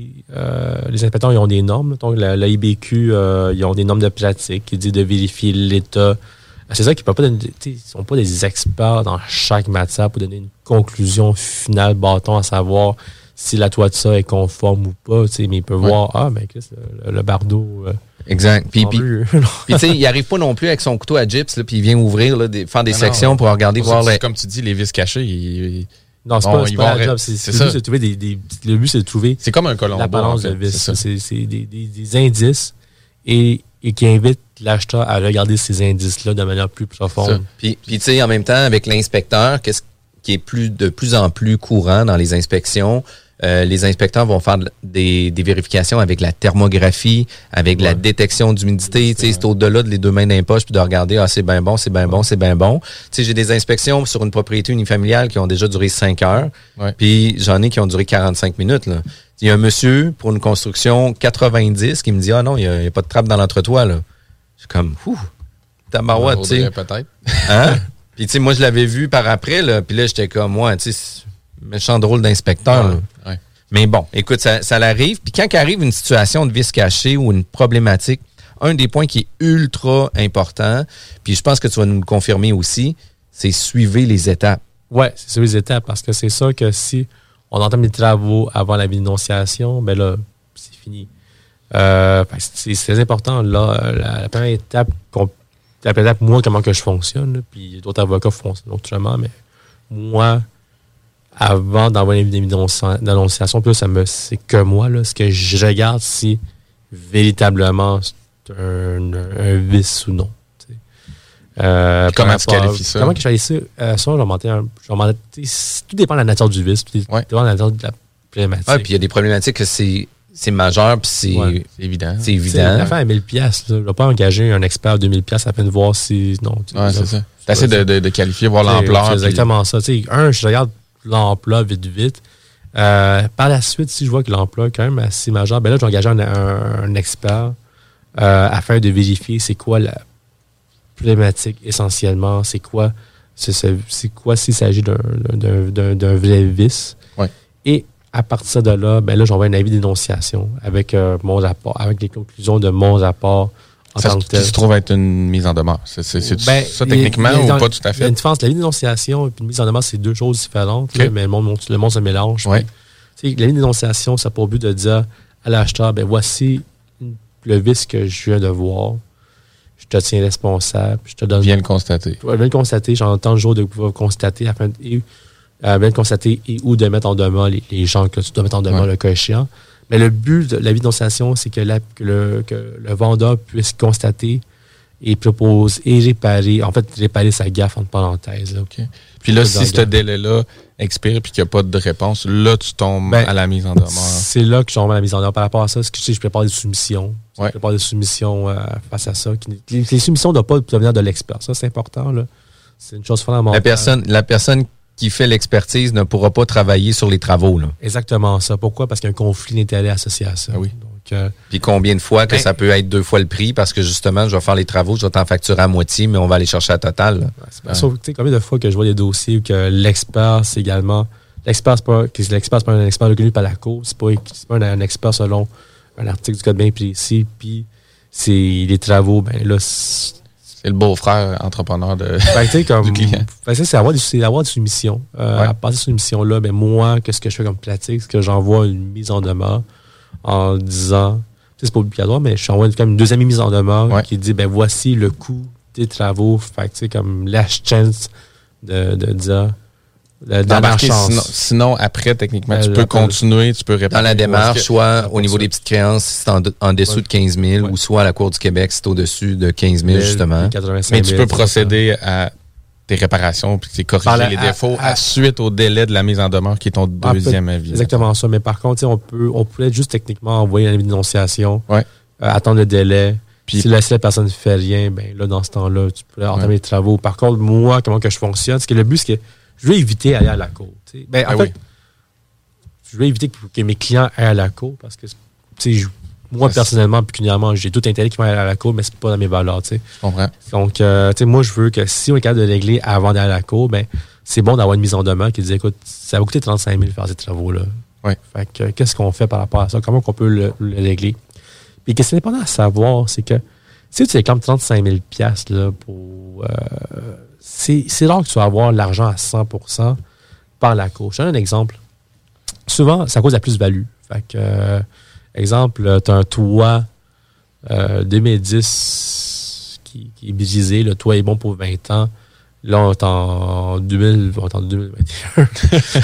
euh, les inspecteurs ils ont des normes. Donc la, la I B Q, euh, ils ont des normes de pratique qui disent de vérifier l'état. C'est ça qu'ils peuvent pas donner. Ils sont pas des experts dans chaque matière pour donner une conclusion finale bâton à savoir si la toiture est conforme ou pas. Mais ils peuvent ouais. voir ah ben le, le bardeau. Euh, exact. Puis puis tu sais, il arrive pas non plus avec son couteau à gyps puis il vient ouvrir là, des, faire des non, sections non, pour regarder voir les. Comme tu dis, les vis cachées. Il, non, c'est bon, pas, c'est pas la job. C'est, c'est, c'est, le, but, c'est de trouver des, des, le but, c'est de trouver. C'est comme un colombo. La balance en fait. de vis. C'est, c'est, c'est des, des, des indices et, et qui invitent l'acheteur à regarder ces indices-là de manière plus profonde. Puis, puis tu sais, en même temps, avec l'inspecteur, qu'est-ce qui est plus de plus en plus courant dans les inspections, euh, les inspecteurs vont faire des, des vérifications avec la thermographie, avec ouais. la détection d'humidité. Tu sais, c'est au-delà de les deux mains dans les poches puis de regarder, ah, c'est bien bon, c'est bien ouais. bon, c'est bien bon. Tu sais, j'ai des inspections sur une propriété unifamiliale qui ont déjà duré cinq heures. Ouais. Puis j'en ai qui ont duré quarante-cinq minutes, là. Il y a un monsieur, pour une construction quatre-vingt-dix, qui me dit, ah non, il n'y a, a pas de trappe dans l'entretoit, là. C'est comme, ouh, tabarouette, tu sais. Peut-être. Hein? Puis, tu sais, moi, je l'avais vu par après, là. Puis là, j'étais comme, moi, tu sais, méchant drôle d'inspecteur, ouais, ouais. Mais bon, écoute, ça, ça l'arrive. Puis quand arrive une situation de vis cachée ou une problématique, un des points qui est ultra important, puis je pense que tu vas nous le confirmer aussi, c'est suivre les étapes. Oui, c'est suivre les étapes, parce que c'est ça que si on entame les travaux avant la dénonciation, ben là, c'est fini. Euh, c'est, c'est très important. Là, la, la première étape, la première étape, moi, comment que je fonctionne, là, puis d'autres avocats fonctionnent autrement, mais moi, avant d'envoyer une dénonciation, plus ça me, c'est que moi, là, ce que je regarde, si véritablement c'est un, un vice ou non. Euh, comment tu qualifies ça? Comment je qualifie ça? Euh, ça, je vais monter un, je vais monter, tout dépend de la nature du vice, tout ouais. dépend de la nature de la problématique. Oui, puis il y a des problématiques que c'est, c'est majeur, puis c'est, ouais. c'est évident. C'est évident. L'affaire à mille dollars, je ne vais pas engager un expert à deux mille dollars afin de voir si. Non, ouais, c'est ça. C'est assez de, de, de qualifier, voir l'ampleur. C'est exactement puis... ça. T'sais, un, je regarde l'emploi vite, vite. Euh, par la suite, si je vois que l'emploi est quand même assez majeur, ben là, je vais engager un, un, un expert euh, afin de vérifier c'est quoi la problématique essentiellement, c'est quoi, c'est, c'est quoi s'il s'agit d'un, d'un, d'un, d'un vrai vice. Ouais. Et à partir de là, ben là, j'envoie un avis d'énonciation avec euh, mon rapport, avec les conclusions de mon rapport. En ça tant que tel. se trouve être une mise en demeure. C'est, c'est, c'est ben, ça techniquement les, les, ou pas tout à fait? Il y a une différence. La dénonciation et une mise en demeure, c'est deux choses différentes. Okay. Là, mais le monde, le monde se mélange. Ouais. Puis, la dénonciation, ça a pour but de dire à l'acheteur, ben voici le vice que je viens de voir. Je te tiens responsable. Je te donne. Viens le constater. Je viens le constater. J'en tant de jours de pouvoir constater afin de, et, euh, viens le constater et ou de mettre en demeure les, les gens que tu dois mettre en demeure ouais. le cas échéant. Mais le but de la dénonciation, c'est que, la, que, le, que le vendeur puisse constater et propose et réparer, en fait, réparer sa gaffe entre parenthèses. Là. Okay. Puis là, si ce délai-là expire et qu'il n'y a pas de réponse, là, tu tombes ben, à la mise en demeure. C'est là que je tombe à la mise en demeure. Par rapport à ça, ce que je sais, je prépare des soumissions. Ouais. Je prépare des soumissions euh, face à ça. Les, les soumissions ne doivent pas venir de l'expert. Ça, c'est important. Là. C'est une chose fondamentale. La personne, la personne qui fait l'expertise ne pourra pas travailler sur les travaux. Là. Exactement ça. Pourquoi? Parce qu'il y a un conflit d'intérêt associé à ça. Ah oui. Donc, euh, puis combien de fois que ben, ça peut être deux fois le prix parce que justement, je vais faire les travaux, je vais t'en facturer à moitié, mais on va aller chercher à total. Là. C'est ouais. Sauf, tu sais, combien de fois que je vois des dossiers où que l'expert, c'est également... L'expert, c'est pas, que l'expert, c'est pas un expert reconnu par la Cour, c'est pas, c'est pas un, un expert selon un article du code bien précis, puis c'est les travaux, ben là... C'est, c'est le beau-frère entrepreneur de, ben, tu sais, comme, du client. Ben, c'est, c'est avoir, des, c'est avoir des soumissions. Euh, ouais. À passer sur une mission-là, ben moi, qu'est-ce que je fais comme pratique? C'est que j'envoie une mise en demeure en disant... C'est pas obligatoire, mais je envoie quand même une deuxième mise en demeure ouais. qui dit, ben voici le coût des travaux. Fait que, tu sais, comme last chance de, de dire... Sinon, sinon, après, techniquement, tu peux continuer, tu peux répondre. Dans la démarche, soit au niveau des petites créances, si c'est en, en dessous ouais. de quinze mille, ouais. ou soit à la Cour du Québec, si c'est au-dessus de quinze mille, justement. Mais tu peux procéder à tes réparations puis corriger la, les défauts à, à, à suite au délai de la mise en demeure qui est ton deuxième avis. Exactement ça. Mais par contre, on peut, on peut juste techniquement envoyer une dénonciation, ouais. euh, attendre le délai. Puis si la, si la personne ne fait rien, ben là, dans ce temps-là, tu peux entamer ouais. les travaux. Par contre, moi, comment que je fonctionne, c'est que le but, c'est que je veux éviter d'aller à la cour. T'sais. Ben, en ah fait, oui. je veux éviter que, que mes clients aillent à la cour parce que je, moi, ça, personnellement, pécuniairement, j'ai tout intérêt qu'ils vont aller à la cour, mais c'est pas dans mes valeurs. T'sais. Je comprends. Donc, euh, moi, je veux que si on est capable de régler avant d'aller à la cour, ben, c'est bon d'avoir une mise en demeure qui dit écoute, ça va coûter trente-cinq mille faire ces travaux-là. Oui. Fait que, qu'est-ce qu'on fait par rapport à ça? Comment on peut le, le régler? Puis, qu'est-ce qui est important à savoir, c'est que si tu réclames trente-cinq mille dollars pour. Euh, C'est, c'est rare que tu vas avoir l'argent à cent pour cent par la cour. Je te donne un exemple. Souvent, ça cause la plus-value. Fait que, euh, exemple, tu as un toit euh, deux mille dix qui, qui est brisé. Le toit est bon pour vingt ans. Là, on est en, deux mille, on est en deux mille vingt et un.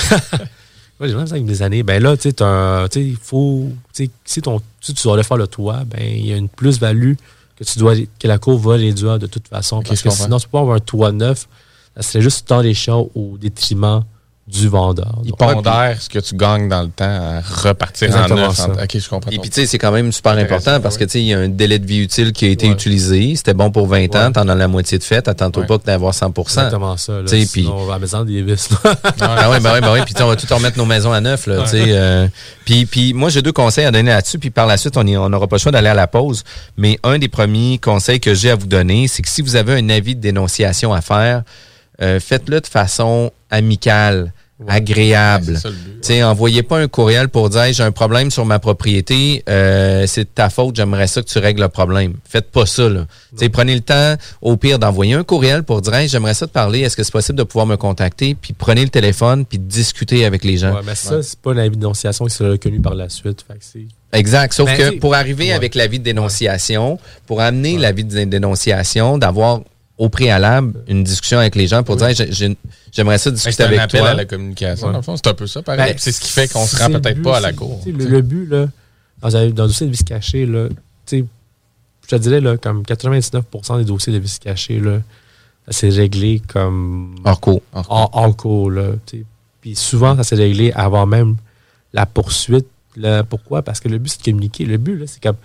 Ouais, j'ai vingt-cinq des années. Ben là, tu sais, il faut. Si, ton, si tu dois refaire le toit, ben il y a une plus-value que tu dois que la cour va réduire de toute façon. Okay, parce que sinon, tu peux pas avoir un toit neuf. Ça serait juste tant les champs au détriment du vendeur. Il pondère ce que tu gagnes dans le temps à repartir exactement en neuf. En... OK, je comprends. Et puis, tu sais, c'est quand même super important parce que, tu sais, il y a un délai de vie utile qui a été ouais. utilisé. C'était bon pour vingt ouais. ans. T'en as la moitié de fait. Attends-toi ouais. pas que d'avoir cent pour cent. Exactement ça. Là, sinon, pis... on va à la maison des vis. Ah oui, ben oui, ben oui. Puis, on va tout remettre nos maisons à neuf, là, tu sais. Euh... Puis, puis, moi, j'ai deux conseils à donner là-dessus. Puis, par la suite, on n'aura pas le choix d'aller à la pause. Mais un des premiers conseils que j'ai à vous donner, c'est que si vous avez un avis de dénonciation à faire, euh, faites-le de façon amicale. Ouais. Agréable. Ouais, c'est ouais. Envoyez pas un courriel pour dire hey, j'ai un problème sur ma propriété, euh, c'est de ta faute, j'aimerais ça que tu règles le problème. Faites pas ça. Là. Prenez le temps, au pire, d'envoyer un courriel pour dire hey, j'aimerais ça te parler, est-ce que c'est possible de pouvoir me contacter? Puis prenez le téléphone, puis discutez avec les gens. Ouais, mais ça, ouais. c'est pas l'avis de dénonciation qui sera reconnu par la suite. Fait que c'est... Exact. Sauf ben, que pour arriver ouais. avec l'avis de dénonciation, pour amener ouais. l'avis de dénonciation, d'avoir au préalable une discussion avec les gens pour oui. dire j'ai, j'aimerais ça discuter avec toi. C'est un appel à la communication. Ouais. Dans le fond, c'est un peu ça, pareil. Ben, c'est ce qui fait qu'on se rend peut-être but, pas à la cour. Le, le but, là, dans, un, dans le dossier de vice caché, là, je te dirais, là, comme quatre-vingt-dix-neuf pour cent des dossiers de vice caché, là, c'est réglé comme... Hors cours. Hors, hors cours, là. Puis souvent, ça s'est réglé avant même la poursuite. Là, pourquoi? Parce que le but, c'est de communiquer. Le but, là, c'est comme...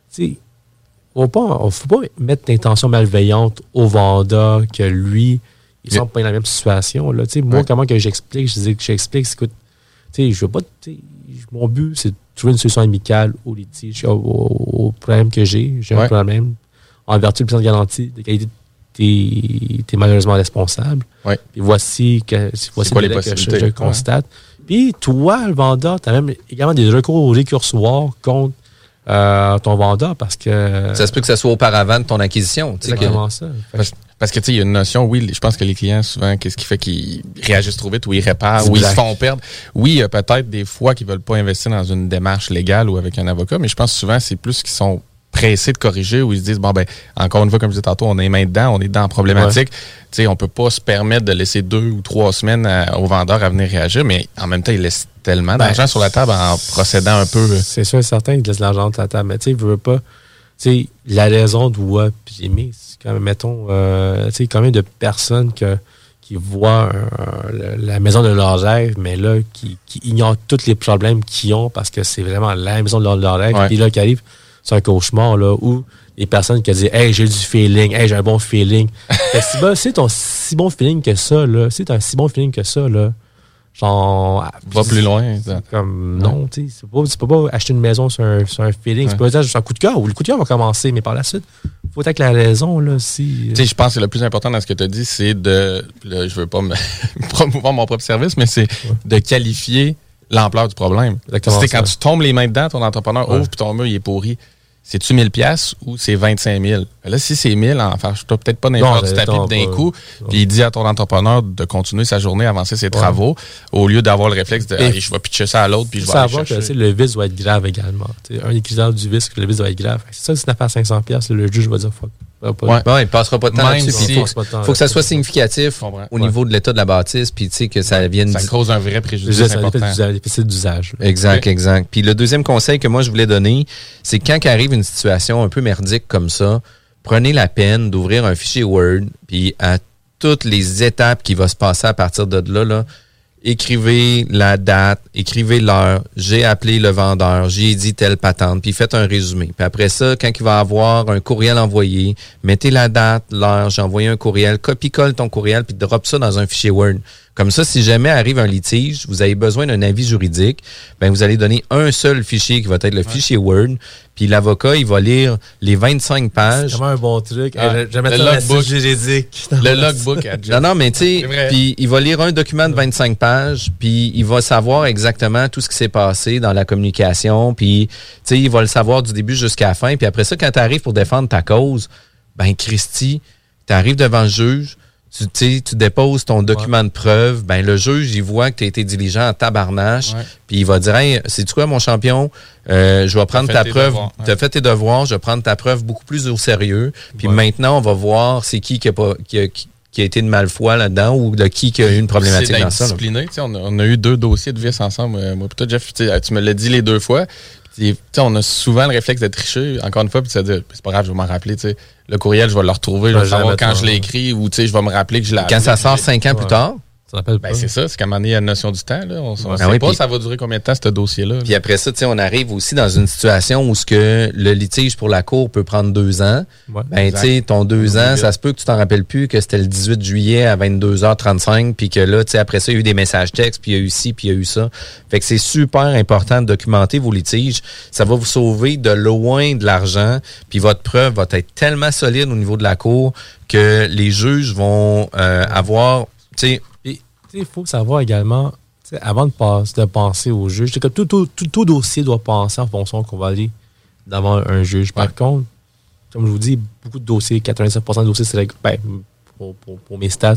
Il ne faut pas mettre d'intention malveillante au vendeur que lui, il ne semble pas dans la même situation. Là. Moi, ouais. comment que j'explique? Je dis que j'explique, c'est que je veux pas. Mon but, c'est de trouver une solution amicale au litige, au, au, au problème que j'ai. J'ai ouais. un problème. En vertu de plan de garantie de qualité, tu es malheureusement responsable. Ouais. Puis voici, que, voici quoi, les que je, je constate. Ouais. Puis toi, le vendeur, tu as même également des recours récursoires contre Euh, ton vendeur parce que... Ça se peut que ça soit auparavant de ton acquisition. Exactement que... ça. Parce, parce que, tu sais, il y a une notion, oui, je pense que les clients, souvent, qu'est-ce qui fait qu'ils réagissent trop vite ou ils réparent ou ils se font perdre. Oui, il y a peut-être des fois qu'ils veulent pas investir dans une démarche légale ou avec un avocat, mais je pense souvent c'est plus qu'ils sont pressés de corriger ou ils se disent, bon, ben, encore une fois, comme je disais tantôt, on est main dedans, on est dans la problématique. Ouais. Tu sais, on peut pas se permettre de laisser deux ou trois semaines à, au vendeur à venir réagir, mais en même temps, il laisse tellement d'argent ben, sur la table en procédant un peu. C'est sûr et certain qu'il laisse l'argent sur la table, mais tu sais, il veut pas. Tu sais, la raison doit primer. C'est quand même, mettons, euh, tu sais, combien de personnes que, qui voient un, la maison de leur rêve, mais là, qui, qui ignorent tous les problèmes qu'ils ont parce que c'est vraiment la maison de leur, leur rêve, ouais. puis là, qui arrive c'est un cauchemar, là, où les personnes qui disent « Hey, j'ai du feeling, hey, j'ai un bon feeling. » Si ben, c'est ton si bon feeling que ça, là, c'est un si bon feeling que ça, là, genre... Va plus loin. Comme, non, tu sais, tu peux pas acheter une maison sur un, sur un feeling, c'est ouais. pas juste un coup de cœur, ou le coup de cœur va commencer, mais par la suite, faut être la raison, là, si... Tu sais, je pense que le plus important dans ce que tu as dit, c'est de... Là, je veux pas me promouvoir mon propre service, mais c'est ouais. de qualifier l'ampleur du problème. C'est quand tu tombes les mains dedans, ton entrepreneur ouais. ouvre, puis ton mur, il est pourri. C'est-tu mille piastres ou c'est vingt-cinq mille? Là, si c'est mille, enfin, je ne peut-être pas n'importe du tapis d'un coup, puis il dit à ton entrepreneur de continuer sa journée, avancer ses ouais. travaux, au lieu d'avoir le réflexe de hey, je vais pitcher ça à l'autre, puis je vais aller chercher. Que, le vice doit être grave également. T'sais, un des critères du vice, que le vice doit être grave. C'est ça, si tu n'as pas cinq cents piastres, le juge va dire fuck. Ouais. Bon, il ne passera pas de temps là-dessus. Il faut, faut, faut que ça soit significatif au ouais. niveau de l'état de la bâtisse, puis tu sais que ça vienne... Ça cause un vrai préjudice ça important. Ça déficit d'usage. Exact, okay. exact. Puis le deuxième conseil que moi je voulais donner, c'est quand arrive une situation un peu merdique comme ça, prenez la peine d'ouvrir un fichier Word, puis à toutes les étapes qui vont se passer à partir de là, là écrivez la date, écrivez l'heure, j'ai appelé le vendeur, j'ai dit telle patente, puis faites un résumé. Puis après ça, quand il va avoir un courriel envoyé, mettez la date, l'heure, j'ai envoyé un courriel, copie-colle ton courriel, puis drop ça dans un fichier Word. Comme ça, si jamais arrive un litige, vous avez besoin d'un avis juridique, ben vous allez donner un seul fichier qui va être le ouais. fichier Word, puis l'avocat, il va lire les vingt-cinq pages. C'est vraiment un bon truc. Ah, le, le logbook juridique. Le logbook. Non, non, mais tu sais, puis il va lire un document de vingt-cinq pages, puis il va savoir exactement tout ce qui s'est passé dans la communication, puis tu sais, il va le savoir du début jusqu'à la fin, puis après ça, quand tu arrives pour défendre ta cause, ben Christy, tu arrives devant le juge, Tu, tu déposes ton document ouais. de preuve, ben le juge, il voit que tu as été diligent en tabarnache, ouais. puis il va dire, hey, sais-tu quoi, mon champion, euh, je vais prendre ta preuve, tu as fait tes devoirs, je vais prendre ta preuve beaucoup plus au sérieux, puis ouais. maintenant, on va voir c'est qui qui a, pas, qui a, qui, qui a été de malfoi là-dedans ou de qui qui a eu une problématique dans ça. Discipliné, on a, on a eu deux dossiers de vice ensemble. Moi, toi, Jeff, tu me l'as dit les deux fois. T'sais, on a souvent le réflexe de tricher, encore une fois, puis de se dire, c'est pas grave, je vais m'en rappeler. T'sais. Le courriel, je vais le retrouver, je vais savoir quand je l'ai écrit, ou je vais me rappeler que je l'ai Quand ça sort cinq ans ouais. plus tard, ben c'est ça, c'est qu'à un moment donné, il y a une notion du temps. Là. On ne ben sait oui, pas pis, ça va durer combien de temps, ce dossier-là. Puis après ça, on arrive aussi dans une situation où ce que le litige pour la cour peut prendre deux ans. Ouais, ben, tu sais, ton deux ans, ça se peut que tu t'en rappelles plus que c'était le dix-huit juillet à vingt-deux heures trente-cinq, puis que là, tu sais, après ça, il y a eu des messages textes, puis il y a eu ci, puis il y a eu ça. Fait que c'est super important de documenter vos litiges. Ça va vous sauver de loin de l'argent, puis votre preuve va être tellement solide au niveau de la cour que les juges vont euh, avoir, tu sais, il faut savoir également, avant de, passe, de penser au juge, c'est que tout, tout, tout, tout dossier doit penser en fonction qu'on va aller devant un juge. Par ouais. contre, comme je vous dis, beaucoup de dossiers, quatre-vingt-dix-neuf pour cent de dossiers, c'est ben, pour, pour, pour mes stats,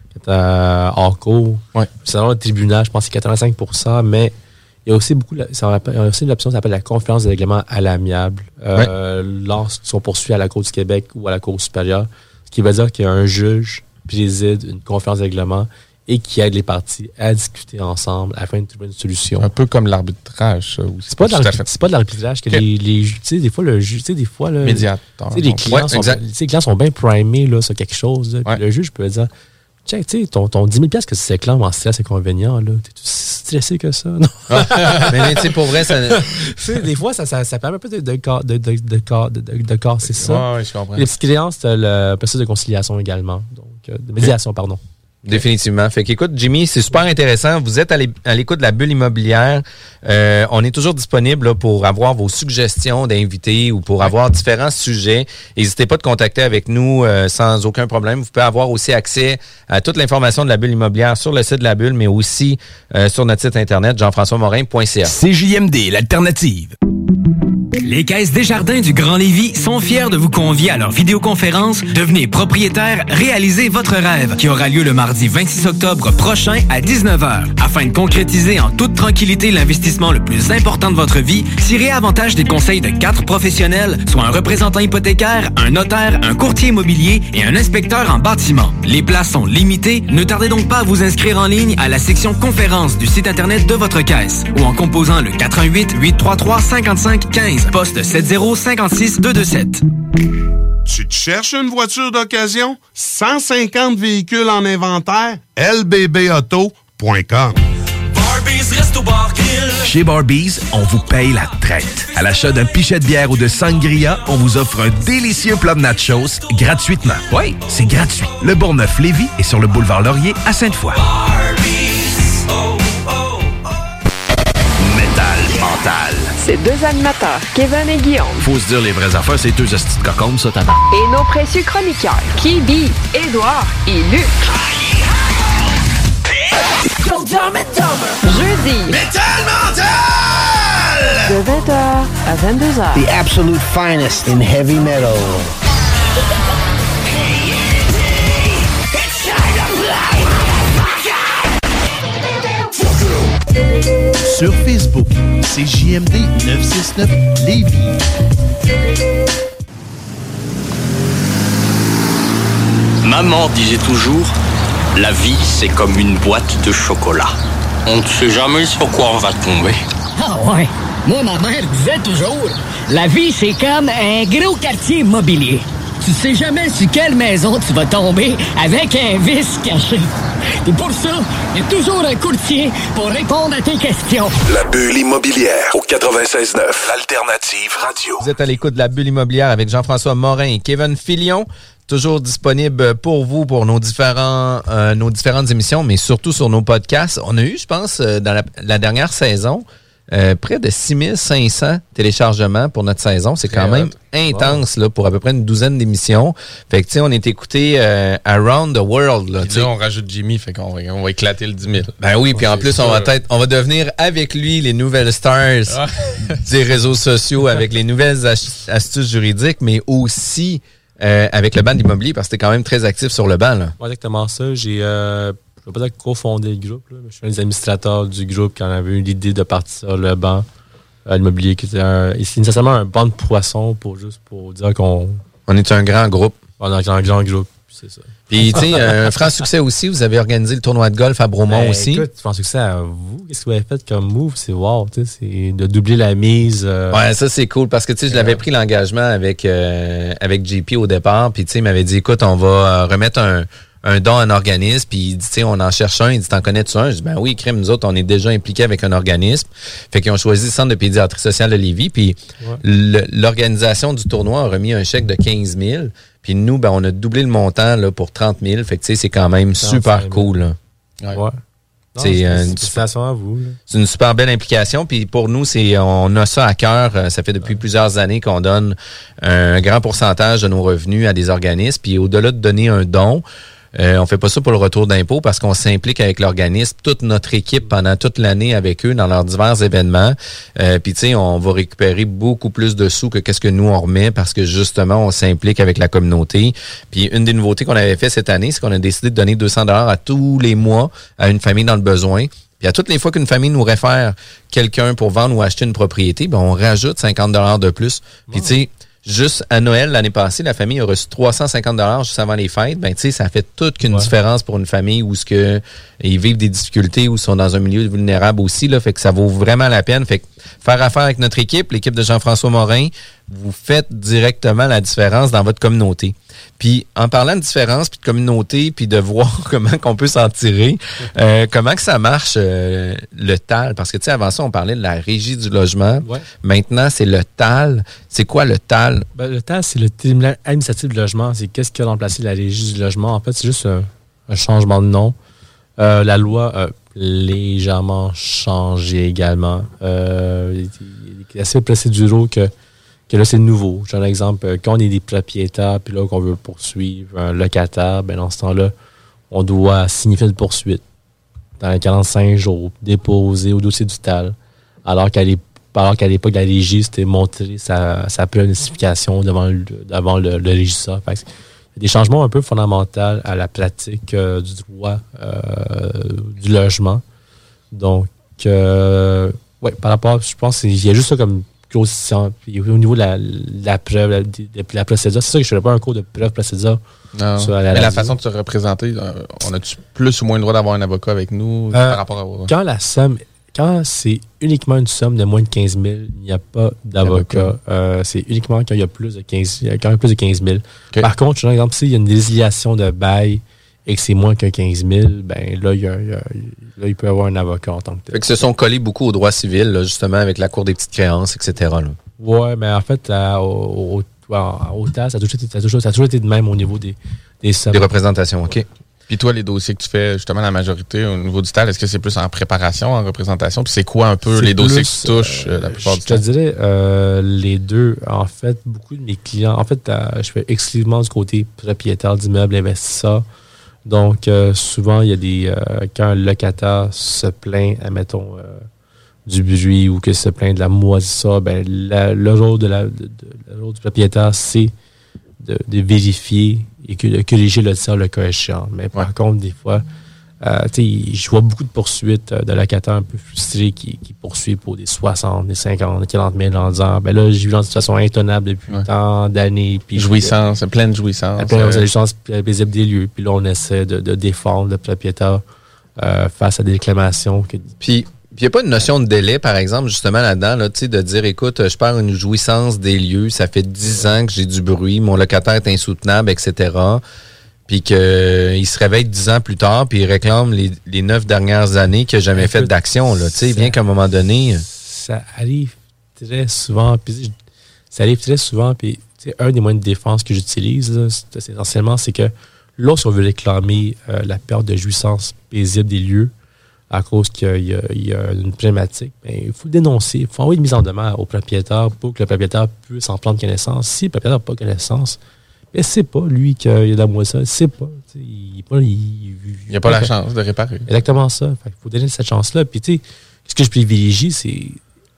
euh, hors cours. Ouais. C'est dans le tribunal, je pense que c'est quatre-vingt-cinq pour cent, mais il y a aussi beaucoup, ça, il y a aussi une option qui s'appelle la conférence de règlement à l'amiable euh, ouais. lorsqu'ils sont poursuivis à la Cour du Québec ou à la Cour supérieure, ce qui veut dire qu'il y a un juge préside une conférence de règlement et qui aide les parties à discuter ensemble afin de trouver une solution. Un peu comme l'arbitrage, ça aussi. C'est pas, c'est pas de l'arbitrage que okay. les, les tu sais, des fois, le juge, tu sais, des fois, là. Médiateur. Les clients, ouais, sont, les clients sont bien primés, là, sur quelque chose, là, ouais. Puis le juge peut dire, check, tu sais, ton, ton dix mille dollars que c'est clair en stress et inconvénient, là. T'es-tu si stressé que ça? Non. Mais, tu sais, pour vrai, ça. des fois, ça, ça, ça permet un peu de, de, de, de, de, de, de, de casser ça. Ouais, ouais, je comprends. Les petits clients, c'est le processus de conciliation également. Donc, de médiation, pardon. Définitivement. Fait qu'écoute, Jimmy, c'est super intéressant. Vous êtes à l'écoute de la bulle immobilière. Euh, on est toujours disponible là, pour avoir vos suggestions d'invités ou pour avoir différents sujets. N'hésitez pas de contacter avec nous euh, sans aucun problème. Vous pouvez avoir aussi accès à toute l'information de la bulle immobilière sur le site de la bulle, mais aussi euh, sur notre site internet jean françois morin point c a. C J M D, l'alternative. Les Caisses Desjardins du Grand Lévis sont fiers de vous convier à leur vidéoconférence « Devenez propriétaire, réalisez votre rêve » qui aura lieu le mardi vingt-six octobre prochain à dix-neuf heures. Afin de concrétiser en toute tranquillité l'investissement le plus important de votre vie, tirez avantage des conseils de quatre professionnels, soit un représentant hypothécaire, un notaire, un courtier immobilier et un inspecteur en bâtiment. Les places sont limitées, ne tardez donc pas à vous inscrire en ligne à la section conférences du site internet de votre caisse ou en composant le quatre un huit, huit trois trois, cinq cinq un cinq. Poste sept zéro cinq six deux deux sept. Tu te cherches une voiture d'occasion? cent cinquante véhicules en inventaire? L B B auto point com. Chez Barbies, on vous paye la traite. À l'achat d'un pichet de bière ou de sangria, on vous offre un délicieux plat de nachos gratuitement. Oui, c'est gratuit. Le Bourgneuf-Lévis est sur le boulevard Laurier à Sainte-Foy. Mental. C'est deux animateurs, Kevin et Guillaume. Faut se dire les vraies affaires, c'est deux hosties de cocombes, ça, tabac. Et nos précieux chroniqueurs, Kibi, Édouard et Luc. Jeudi. Metal Mental! De vingt heures à vingt-deux heures. The absolute finest in heavy metal. Sur Facebook, c'est J M D neuf cent soixante-neuf Lévis. Maman disait toujours, la vie c'est comme une boîte de chocolat. On ne sait jamais sur quoi on va tomber. Ah ouais, moi ma mère disait toujours, la vie c'est comme un gros quartier immobilier. Tu sais jamais sur quelle maison tu vas tomber avec un vice caché. Et pour ça, il y a toujours un courtier pour répondre à tes questions. La bulle immobilière au quatre-vingt-seize neuf, Alternative Radio. Vous êtes à l'écoute de la bulle immobilière avec Jean-François Morin et Kevin Filion. Toujours disponible pour vous, pour nos différents, euh, nos différentes émissions, mais surtout sur nos podcasts. On a eu, je pense, euh, dans la, la dernière saison, euh, près de six mille cinq cents téléchargements pour notre saison. C'est quand même intense là, pour à peu près une douzaine d'émissions. Fait que, tu sais, on est écouté euh, around the world. Là, là, on rajoute Jimmy, fait qu'on va, on va éclater le dix mille. Ben oui, puis en plus, sûr. on va être, on va devenir avec lui les nouvelles stars ah. des réseaux sociaux avec les nouvelles astuces juridiques, mais aussi euh, avec le banc d'immobilier, parce que t'es quand même très actif sur le banc. Là. Ouais, exactement ça. J'ai, euh, je ne vais pas dire cofondé le groupe, là, mais je suis un des administrateurs du groupe qui en avait eu l'idée de partir le banc à l'immobilier, qui était un, c'est nécessairement un banc de poissons pour juste pour dire qu'on... On est un grand groupe. On est un grand groupe, c'est ça. Puis, tu sais, un franc succès aussi, vous avez organisé le tournoi de golf à Bromont ben, aussi. Écoute, franc succès à vous. Qu'est-ce que vous avez fait comme move? C'est wow, tu sais, c'est de doubler la mise. Euh... Ouais, ça, c'est cool parce que, tu sais, je l'avais pris l'engagement avec, euh, avec J P au départ. Puis, tu sais, il m'avait dit, écoute, on va remettre un, un don à un organisme. Puis, il dit, tu sais, on en cherche un. Il dit, t'en connais-tu un? Je dis, ben oui, crème, nous autres, on est déjà impliqués avec un organisme. Fait qu'ils ont choisi le Centre de pédiatrie sociale de Lévis. Puis, ouais. le, l'organisation du tournoi a remis un chèque de quinze mille. Puis nous, ben, on a doublé le montant là, pour trente mille. Fait que, tu sais, c'est quand même super cool. Là. Ouais. ouais. Non, c'est une super, à vous, là. C'est une super belle implication. Puis pour nous, c'est on a ça à cœur. Ça fait depuis ouais. plusieurs années qu'on donne un grand pourcentage de nos revenus à des organismes. Puis au-delà de donner un don, Euh, on fait pas ça pour le retour d'impôt parce qu'on s'implique avec l'organisme, toute notre équipe pendant toute l'année avec eux dans leurs divers événements. Euh, Puis tu sais, on va récupérer beaucoup plus de sous que qu'est-ce que nous on remet parce que justement on s'implique avec la communauté. Puis une des nouveautés qu'on avait fait cette année, c'est qu'on a décidé de donner deux cents dollars à tous les mois à une famille dans le besoin. Puis à toutes les fois qu'une famille nous réfère quelqu'un pour vendre ou acheter une propriété, ben on rajoute cinquante dollars de plus. Puis tu sais, juste à Noël, l'année passée, la famille a reçu trois cent cinquante dollars juste avant les fêtes. Ben, tu sais, ça fait toute qu'une ouais. différence pour une famille où ce que ils vivent des difficultés ou sont dans un milieu vulnérable aussi, là. Fait que ça vaut vraiment la peine. Fait que faire affaire avec notre équipe, l'équipe de Jean-François Morin, vous faites directement la différence dans votre communauté. Puis, en parlant de différence, puis de communauté, puis de voir comment qu'on peut s'en tirer, euh, comment que ça marche, euh, le T A L? Parce que, tu sais, avant ça, on parlait de la régie du logement. Ouais. Maintenant, c'est le T A L. C'est quoi le T A L? Ben, le T A L, c'est le tribunal administratif du logement. C'est qu'est-ce qui a remplacé la régie du logement. En fait, c'est juste un, un changement de nom. Euh, la loi a légèrement changé également. Euh, il est assez procéduraux que que là, c'est nouveau. J'ai un exemple. Quand on est des propriétaires, puis là, qu'on veut poursuivre un locataire, ben dans ce temps-là, on doit signifier une poursuite dans les quarante-cinq jours, déposer au dossier du T A L. Alors qu'à l'époque, alors qu'à l'époque, la régie, c'était montrer sa, sa planification devant le, devant le, le régisseur. Fait que il y a des changements un peu fondamentaux à la pratique euh, du droit euh, du logement. Donc, euh, ouais, par rapport, je pense qu'il y a juste ça comme au niveau de la, la preuve, la, de la procédure. C'est ça que je ne ferais pas un cours de preuve procédure. Non. Sur la, mais la façon de se représenter, on a-tu plus ou moins le droit d'avoir un avocat avec nous euh, par rapport à... Quand la somme, quand c'est uniquement une somme de moins de quinze mille, il n'y a pas d'avocat. Euh, c'est uniquement quand il y a plus de quinze, quand il y a plus de quinze mille. Okay. Par contre, je donne un exemple, s'il y a une résiliation de bail et que c'est moins que quinze mille, ben là, il, y a, il, y a, là, il peut avoir un avocat en tant que tel. Fait que se sont collés beaucoup au droit civil, là, justement, avec la Cour des petites créances, et cetera. Là. Ouais, mais en fait, à, au, au, au T A S, ça a, toujours été, ça, a toujours, ça a toujours été de même au niveau des des, des représentations, OK. Puis toi, les dossiers que tu fais, justement, la majorité au niveau du T A L, est-ce que c'est plus en préparation, en représentation? Puis c'est quoi un peu c'est les dossiers plus, que tu touches euh, la plupart du temps? Je te dirais euh, les deux. En fait, beaucoup de mes clients, en fait, euh, je fais exclusivement du côté propriétaire d'immeubles, investisseur. Donc, euh, souvent, il y a des... Euh, quand un locataire se plaint, admettons, euh, du bruit ou que se plaint de la moisissure, ben, la, le rôle de la, de, de, le rôle du propriétaire, c'est de, de vérifier et que, de corriger le tir le cas échéant. Mais par ouais. contre, des fois, euh, je vois beaucoup de poursuites de locataires un peu frustrés qui, qui poursuivent pour des soixante, des cinquante, des quarante mille en disant ben là, j'ai vu dans une situation intenable depuis ouais. tant d'années. Puis jouissance, pleine jouissance. Pleine euh... jouissance paisible des lieux. Puis là, on essaie de, de défendre le propriétaire euh, face à des réclamations. Que... Puis, il n'y a pas une notion de délai, par exemple, justement là-dedans, là, de dire, écoute, je perds une jouissance des lieux, ça fait dix ans que j'ai du bruit, mon locataire est insoutenable, et cetera. Puis qu'il se réveille dix ans plus tard, puis il réclame les, les neuf dernières années qu'il n'a jamais écoute, fait d'action. Là, ça, bien qu'à un moment donné... Ça arrive très souvent. Puis, ça arrive très souvent. Puis, un des moyens de défense que j'utilise, là, c'est, c'est essentiellement, c'est que lorsqu'on veut réclamer euh, la perte de jouissance paisible des lieux, à cause qu'il y a, il y a une problématique, ben, il faut le dénoncer. Il faut envoyer une mise en demeure au propriétaire pour que le propriétaire puisse en prendre connaissance. Si le propriétaire n'a pas connaissance, ben, c'est pas lui qui a de la moisissure, c'est pas. Il n'a il, il a pas la chance de réparer. Exactement ça. Il faut donner cette chance-là. Puis, tu sais, ce que je privilégie, c'est. Tu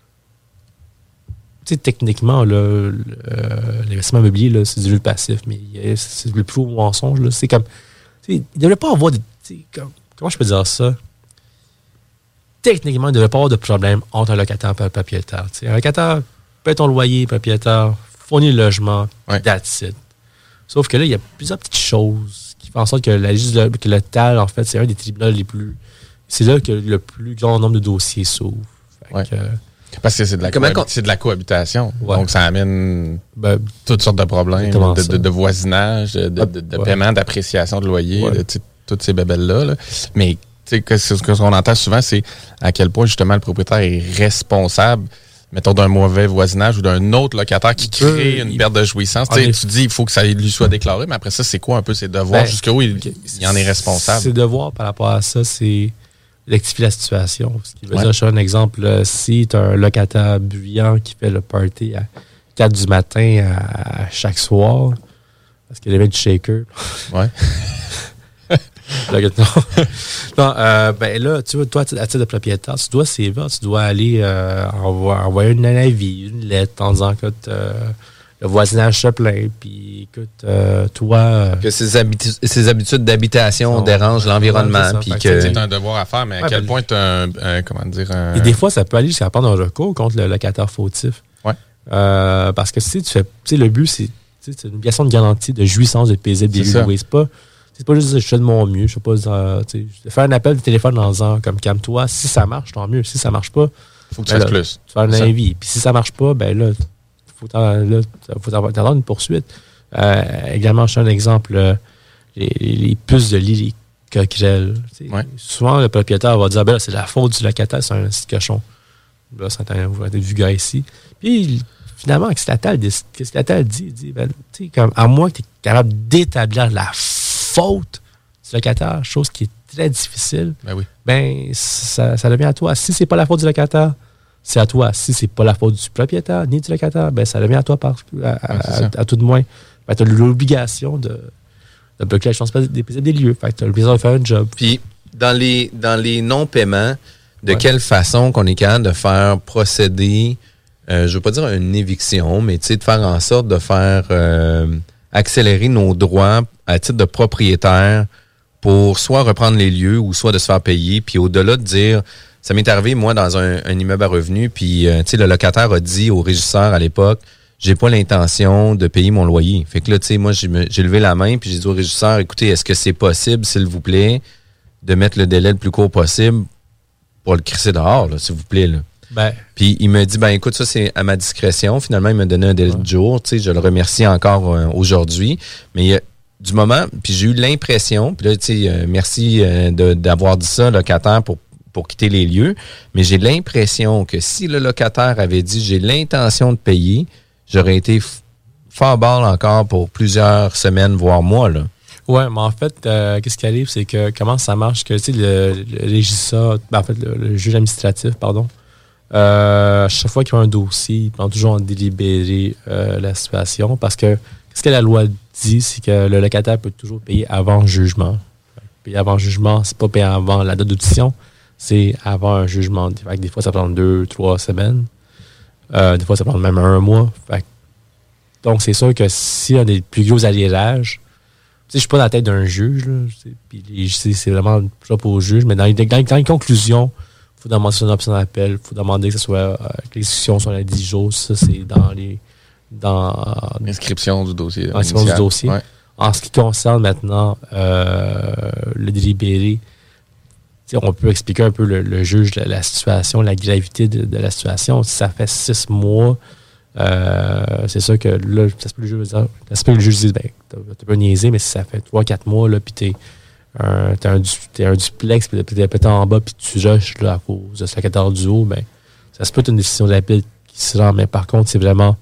sais, techniquement, là, le, l'investissement immobilier, là, c'est du jeu passif, mais c'est le plus haut mensonge. Là. C'est comme. Tu sais, il ne devrait pas avoir de. Comme, comment je peux dire ça? Techniquement, il ne devrait pas avoir de problème entre un locataire et un propriétaire. T'sais, un locataire paie ton loyer, propriétaire fournit le logement, ouais. that's it. Sauf que là, il y a plusieurs petites choses qui font en sorte que, la, que le T A L, en fait, c'est un des tribunaux les plus... C'est là que le plus grand nombre de dossiers s'ouvrent. Ouais. Que, parce que c'est de la, cohab- c'est de la cohabitation. Ouais. Donc, ça amène ben, toutes sortes de problèmes, de, de, de voisinage, de, de, de ouais. paiement, d'appréciation de loyer, ouais. de, toutes ces bébelles-là. Là. Mais... Que ce qu'on entend souvent, c'est à quel point, justement, le propriétaire est responsable, mettons, d'un mauvais voisinage ou d'un autre locataire qui crée une perte de jouissance. Tu dis, il faut que ça lui soit déclaré, mais après ça, c'est quoi un peu ses devoirs? Ben, jusqu'où il, il en est responsable? Ses devoirs par rapport à ça, c'est rectifier la situation. Ce qui veut ouais. dire, je fais un exemple, là, si tu as un locataire bruyant qui fait le party à quatre du matin à, à chaque soir, parce qu'il avait du shaker. Ouais. non, non euh, ben là, tu vois, toi, à titre de propriétaire, tu dois sévir, tu dois aller euh, envoyer, envoyer un avis, une lettre en disant que euh, le voisinage se plaint, puis écoute, euh, toi... Euh, que ses, habitu- ses habitudes d'habitation sont, dérangent l'environnement. Puis que... C'est un devoir à faire, mais à ouais, quel ben, point tu as un, un... Comment dire... Un... Et des fois, ça peut aller jusqu'à prendre un recours contre le locataire fautif. Ouais. Euh, parce que si tu fais... Tu sais, le but, c'est, c'est une obligation de garantie de jouissance de paisible des lieux. C'est pas... C'est pas juste je fais de mon mieux. Je sais pas, euh, faire un appel de téléphone en disant comme calme-toi. Si ça marche, tant mieux. Si ça marche pas, faut que tu fasses plus. Tu fais un avis. Puis si ça marche pas, ben là, faut il faut attendre une poursuite. Euh, également, je fais un exemple, euh, les, les puces de lit, les coquerelles. Ouais. Souvent, le propriétaire va dire ben là, c'est la faute du locataire, c'est un petit cochon. Là, c'est un, vous avez vu gars ici. Puis finalement, qu'est-ce que la T A L dit? Il dit ben, comme, à moins que tu es capable d'établir la faute du locataire, chose qui est très difficile, ben, oui. ben ça, ça devient à toi. Si c'est pas la faute du locataire, c'est à toi. Si c'est pas la faute du propriétaire ni du locataire, ben ça devient à toi par, à, à, à, à tout de moins. Ben, tu as l'obligation de, de bloquer la chance des, des lieux. Fait que tu as l'obligation de faire un job. Puis, dans les, dans les non-paiements, de ouais. quelle façon qu'on est capable de faire procéder, euh, je veux pas dire une éviction, mais tu sais, de faire en sorte de faire euh, accélérer nos droits à titre de propriétaire pour soit reprendre les lieux ou soit de se faire payer. Puis au-delà de dire, ça m'est arrivé, moi, dans un, un immeuble à revenus, puis euh, tu sais, le locataire a dit au régisseur à l'époque, j'ai pas l'intention de payer mon loyer. Fait que là, tu sais, moi, j'ai, j'ai levé la main, puis j'ai dit au régisseur, écoutez, est-ce que c'est possible, s'il vous plaît, de mettre le délai le plus court possible pour le crisser dehors, là, s'il vous plaît, là. Ben. Puis il me dit, ben écoute, ça c'est à ma discrétion. Finalement, il m'a donné un délai ouais. de jour. Tu sais, je le remercie encore euh, aujourd'hui. Mais il y a du moment, puis j'ai eu l'impression, puis là, tu sais, euh, merci euh, de, d'avoir dit ça, locataire, pour, pour quitter les lieux, mais j'ai l'impression que si le locataire avait dit « j'ai l'intention de payer », j'aurais été f- fort balle encore pour plusieurs semaines, voire mois, là. Ouais, mais en fait, euh, qu'est-ce qui arrive, c'est que comment ça marche, que, tu sais, le, le régisseur, ben, en fait, le, le juge administratif, pardon, euh, chaque fois qu'il y a un dossier, il prend toujours en délibéré euh, la situation, parce que ce que la loi dit, c'est que le locataire peut toujours payer avant le jugement. Payer avant le jugement, c'est pas payer avant la date d'audition, c'est avant un jugement. Fait que des fois, ça prend deux, trois semaines. Euh, des fois, ça prend même un mois. Fait que, donc, c'est sûr que s'il y a des plus gros allégages, tu sais, je suis pas dans la tête d'un juge, là, puis c'est, c'est vraiment propre au juge, mais dans les, dans, dans les conclusions, il faut demander sur une option d'appel, il faut demander que ce soit euh, que les discussions soient à dix jours. Ça, c'est dans les. dans l'inscription du dossier. L'inscription du dossier. Ouais. En ce qui concerne maintenant euh, le délibéré, on peut expliquer un peu le, le juge la, la situation, la gravité de, de la situation. Si ça fait six mois, euh, c'est sûr que là, ça se peut le juge dire, ça se peut que le juge dise, ben, t'as, t'as pas niaisé, mais si ça fait trois quatre mois, là, puis t'es un, t'es un, t'es un duplex, puis t'es pété en bas, puis tu rushes là, à cause de ce locataire du haut, ben, ça se peut être une décision d'appel qui se rend, mais par contre, c'est vraiment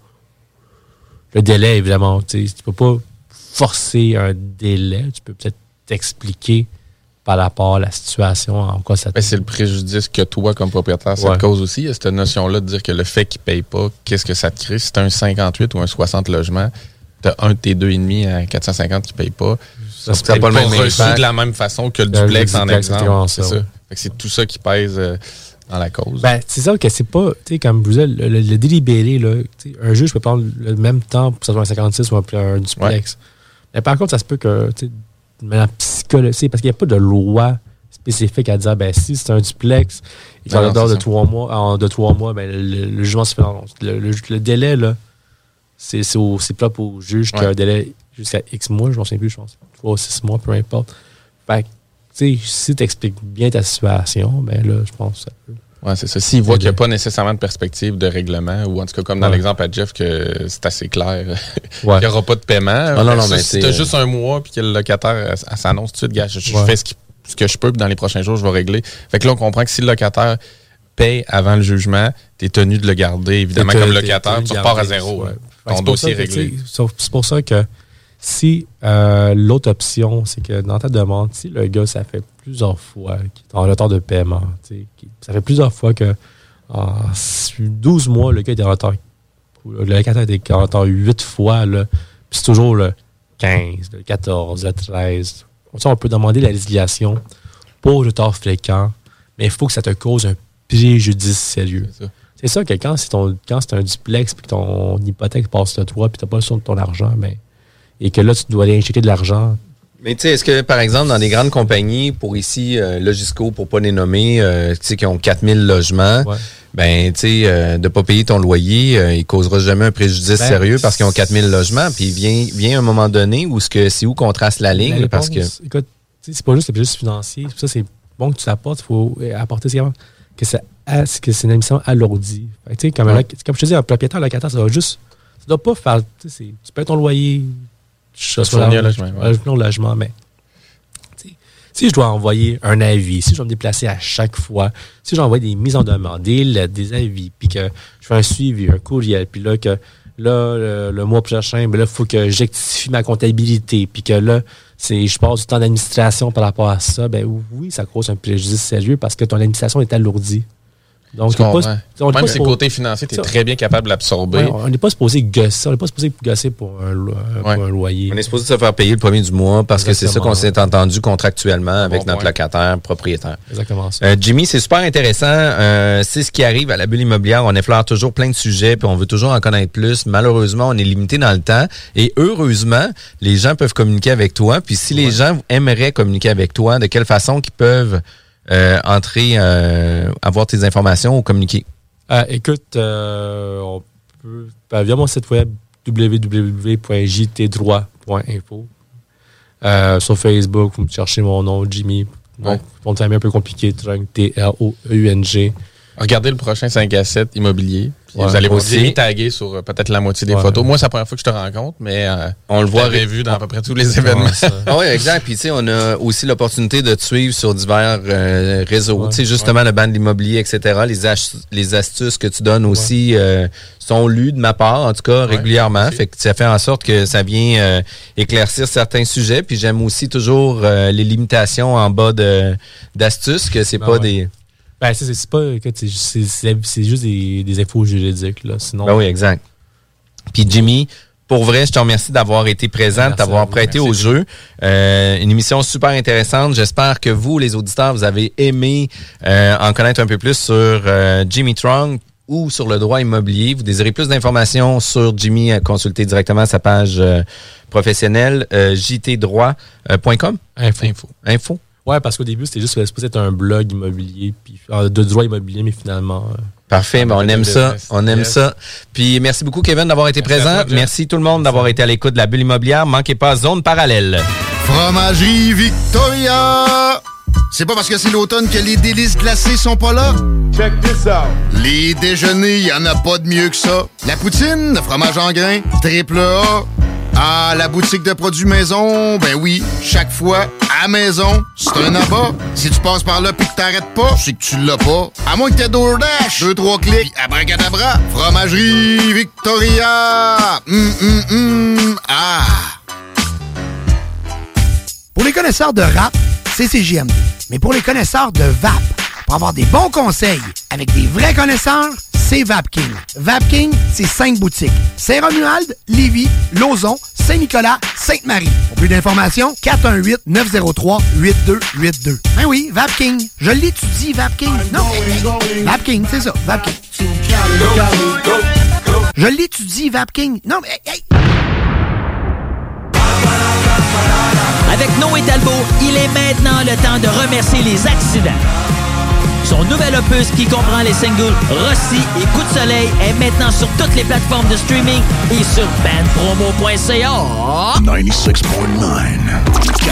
le délai, évidemment. Tu ne peux pas forcer un délai. Tu peux peut-être t'expliquer par rapport à la situation, en quoi ça te... Ben, c'est le préjudice que toi, comme propriétaire, ça ouais. te cause aussi. Il y a cette notion-là de dire que le fait qu'il ne paye pas, qu'est-ce que ça te crée? Si tu as un cinquante-huit ou un soixante logements, tu as un de tes deux virgule cinq à quatre cent cinquante qui ne paye pas. Ça ne pas, pas le même reçu de la même façon que le ben, duplex, en exemple. C'est, ça. Ouais. Fait que c'est tout ça qui pèse... Euh, dans la cause. Ben, c'est ça que c'est pas, tu sais, comme vous dites, le, le, le délibéré, là, un juge peut prendre le même temps pour que ça soit un cinquante-six ou un, un duplex. Ouais. Mais par contre, ça se peut que, tu sais, de manière psychologique, parce qu'il n'y a pas de loi spécifique à dire, ben, si c'est un duplex, et qu'en dehors de trois mois, en de trois mois, ben, le, le jugement se fait dans le, le, le délai, là, c'est, c'est, au, c'est propre au juge ouais. qu'il y a un délai jusqu'à X mois, je m'en souviens plus, je pense, trois ou six mois, peu importe. Fait que, tu sais, si tu expliques bien ta situation, ben là, je pense que ça peut. Oui, c'est ça. S'il voit qu'il n'y a pas nécessairement de perspective de règlement, ou en tout cas, comme dans ouais. l'exemple à Jeff, que c'est assez clair ouais. qu'il n'y aura pas de paiement. Ah non, non, ça, mais si tu as juste un mois puis que le locataire elle, elle s'annonce tout de suite, gars, je, je ouais. fais ce, qui, ce que je peux, puis dans les prochains jours, je vais régler. Fait que là, on comprend que si le locataire paye avant le jugement, tu es tenu de le garder, évidemment, comme locataire, tu repars à zéro. Ouais. Ton ouais, dossier est réglé. C'est pour ça que si euh, l'autre option, c'est que dans ta demande, si le gars, ça fait plusieurs fois qu'il est en retard de paiement, ça fait plusieurs fois que en douze mois, le gars est en retard. Le locataire est en retard huit fois, là, puis c'est toujours le quinze, le quatorze, le treize. On peut demander la résiliation pour retard fréquent, mais il faut que ça te cause un préjudice sérieux. C'est ça, c'est ça que quand c'est, ton, quand c'est un duplex puis que ton hypothèque passe de toi puis tu n'as pas le son de ton argent, ben, et que là, tu dois aller injecter de l'argent. Mais tu sais, est-ce que, par exemple, dans des grandes compagnies, pour ici, euh, Logisco, pour pas les nommer, euh, tu sais, qui ont quatre mille logements, ouais. ben, tu sais, euh, de pas payer ton loyer, euh, il causera jamais un préjudice ben, sérieux parce qu'ils ont quatre mille logements. Puis il vient, vient un moment donné où ce que, c'est où qu'on trace la ligne. La réponse, parce que... Écoute, c'est pas juste le préjudice financier. Ça, c'est bon que tu l'apportes. Il faut apporter que, ça, que c'est une émission alourdie. Tu sais, comme, ouais. comme je te dis, un propriétaire locataire, ça va juste... Ça doit pas faire... Tu payes ton loyer... Je suis fournir logement, ouais. le logement, mais si je dois envoyer un avis, si je dois me déplacer à chaque fois, si j'envoie des mises en demande, des lettres, des avis, puis que je fais un suivi, un courriel, puis là, que là, le, le mois prochain, ben là, il faut que j'rectifie ma comptabilité, puis que là, c'est, je passe du temps d'administration par rapport à ça, ben oui, ça cause un préjudice sérieux parce que ton administration est alourdie. Donc, pas, on même si le côté financier, tu es très bien capable de l'absorber. Ouais, on n'est pas supposé gosser. On n'est pas supposé gosser pour un, lo- ouais. pour un loyer. On est supposé se faire payer le premier du mois parce Exactement. que c'est ça qu'on s'est entendu contractuellement avec bon notre point. locataire propriétaire. Exactement ça. Euh, Jimmy, c'est super intéressant. Euh, c'est ce qui arrive à la bulle immobilière. On effleure toujours plein de sujets puis on veut toujours en connaître plus. Malheureusement, on est limité dans le temps. Et heureusement, les gens peuvent communiquer avec toi. Puis si ouais. les gens aimeraient communiquer avec toi, de quelle façon qu'ils peuvent euh, entrer, euh, avoir tes informations ou communiquer? Euh, écoute, euh, on peut, ben, via mon site web w w w point j t droit point info. Euh, sur Facebook, vous me cherchez mon nom, Jimmy. Mon nom un peu compliqué, Trung, T R O E U N G. Regardez le prochain cinq à sept immobilier. Ouais, vous allez voir aussi. Jimmy tagué sur euh, peut-être la moitié des Ouais. photos. Moi, c'est la première fois que je te rencontre, mais euh, on le voit j'avais vu dans à peu près tous les événements. Ah oui, exact. Puis, tu sais, on a aussi l'opportunité de te suivre sur divers euh, réseaux. Ouais. Tu sais, justement, Ouais. le ban de l'immobilier, et cetera. Les, ach- les astuces que tu donnes aussi euh, sont lues de ma part, en tout cas, Ouais. régulièrement. Merci. Fait que ça fait en sorte que ça vient euh, éclaircir certains sujets. Puis, j'aime aussi toujours euh, les limitations en bas de d'astuces, que c'est Ben pas ouais. des... Ben, c'est, c'est pas. écoute, C'est, c'est, c'est, c'est juste des, des infos juridiques, là. Sinon. Ben oui, exact. Puis Jimmy, pour vrai, je te remercie d'avoir été présent, de Merci t'avoir à vous. prêté Merci. au jeu. Euh, une émission super intéressante. J'espère que vous, les auditeurs, vous avez aimé euh, en connaître un peu plus sur euh, Jimmy Trong ou sur le droit immobilier. Vous désirez plus d'informations sur Jimmy, euh, consultez directement sa page euh, professionnelle euh, j t droit point com. Info. Info. Info. Ouais, parce qu'au début, c'était juste supposé être un blog immobilier, puis euh, de droit immobilier, mais finalement. euh, Parfait, ben on aime ça, on aime Yes. ça. Puis merci beaucoup Kevin d'avoir été Merci à présent. toi, Jeff. Merci tout le monde d'avoir été à l'écoute de la bulle immobilière. Manquez pas Zone Parallèle. Fromagerie Victoria! C'est pas parce que c'est l'automne que les délices glacées sont pas là? Check this out! Les déjeuners, y en a pas de mieux que ça. La poutine, le fromage en grains, triple A. Ah, la boutique de produits maison, ben oui, chaque fois, à maison, c'est un abat. Si tu passes par là pis que t'arrêtes pas, c'est que tu l'as pas. À moins que t'aies DoorDash, deux, trois clics, abracadabra. Fromagerie Victoria! Hum, hum, hum, ah! Pour les connaisseurs de rap, c'est C J M D. Mais pour les connaisseurs de V A P, pour avoir des bons conseils avec des vrais connaisseurs, c'est Vapking. Vapking, c'est cinq boutiques. Saint-Romuald, Lévis, Lauson, Saint-Nicolas, Sainte-Marie. Pour plus d'informations, quatre un huit, neuf zéro trois, huit deux huit deux. Ben oui, Vapking. Je l'étudie, Vapking. Non, Vapking, c'est ça, Vapking. Je l'étudie, Vapking. Non, mais hey, Avec Noé Talbot, il est maintenant le temps de remercier les accidents. Son nouvel opus qui comprend les singles Rossi et Coup de soleil est maintenant sur toutes les plateformes de streaming et sur band promo point c a. ninety-six point nine.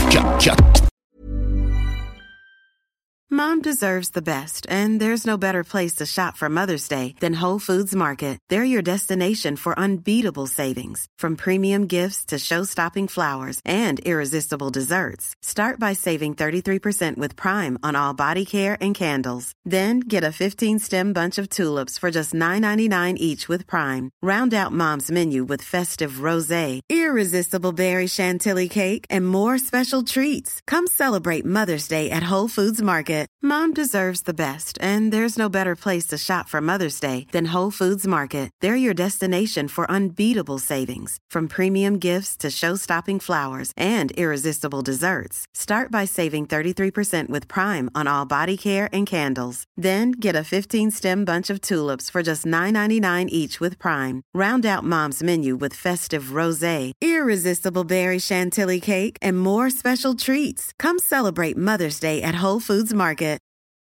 Mom deserves the best, and there's no better place to shop for Mother's Day than Whole Foods Market. They're your destination for unbeatable savings, from premium gifts to show-stopping flowers and irresistible desserts. Start by saving thirty-three percent with Prime on all body care and candles. Then get a fifteen-stem bunch of tulips for just nine ninety-nine each with Prime. Round out Mom's menu with festive rosé, irresistible berry chantilly cake, and more special treats. Come celebrate Mother's Day at Whole Foods Market. Mom deserves the best, and there's no better place to shop for Mother's Day than Whole Foods Market. They're your destination for unbeatable savings, from premium gifts to show-stopping flowers and irresistible desserts. Start by saving thirty-three percent with Prime on all body care and candles. Then get a fifteen-stem bunch of tulips for just nine ninety-nine each with Prime. Round out Mom's menu with festive rosé, irresistible berry chantilly cake, and more special treats. Come celebrate Mother's Day at Whole Foods Market.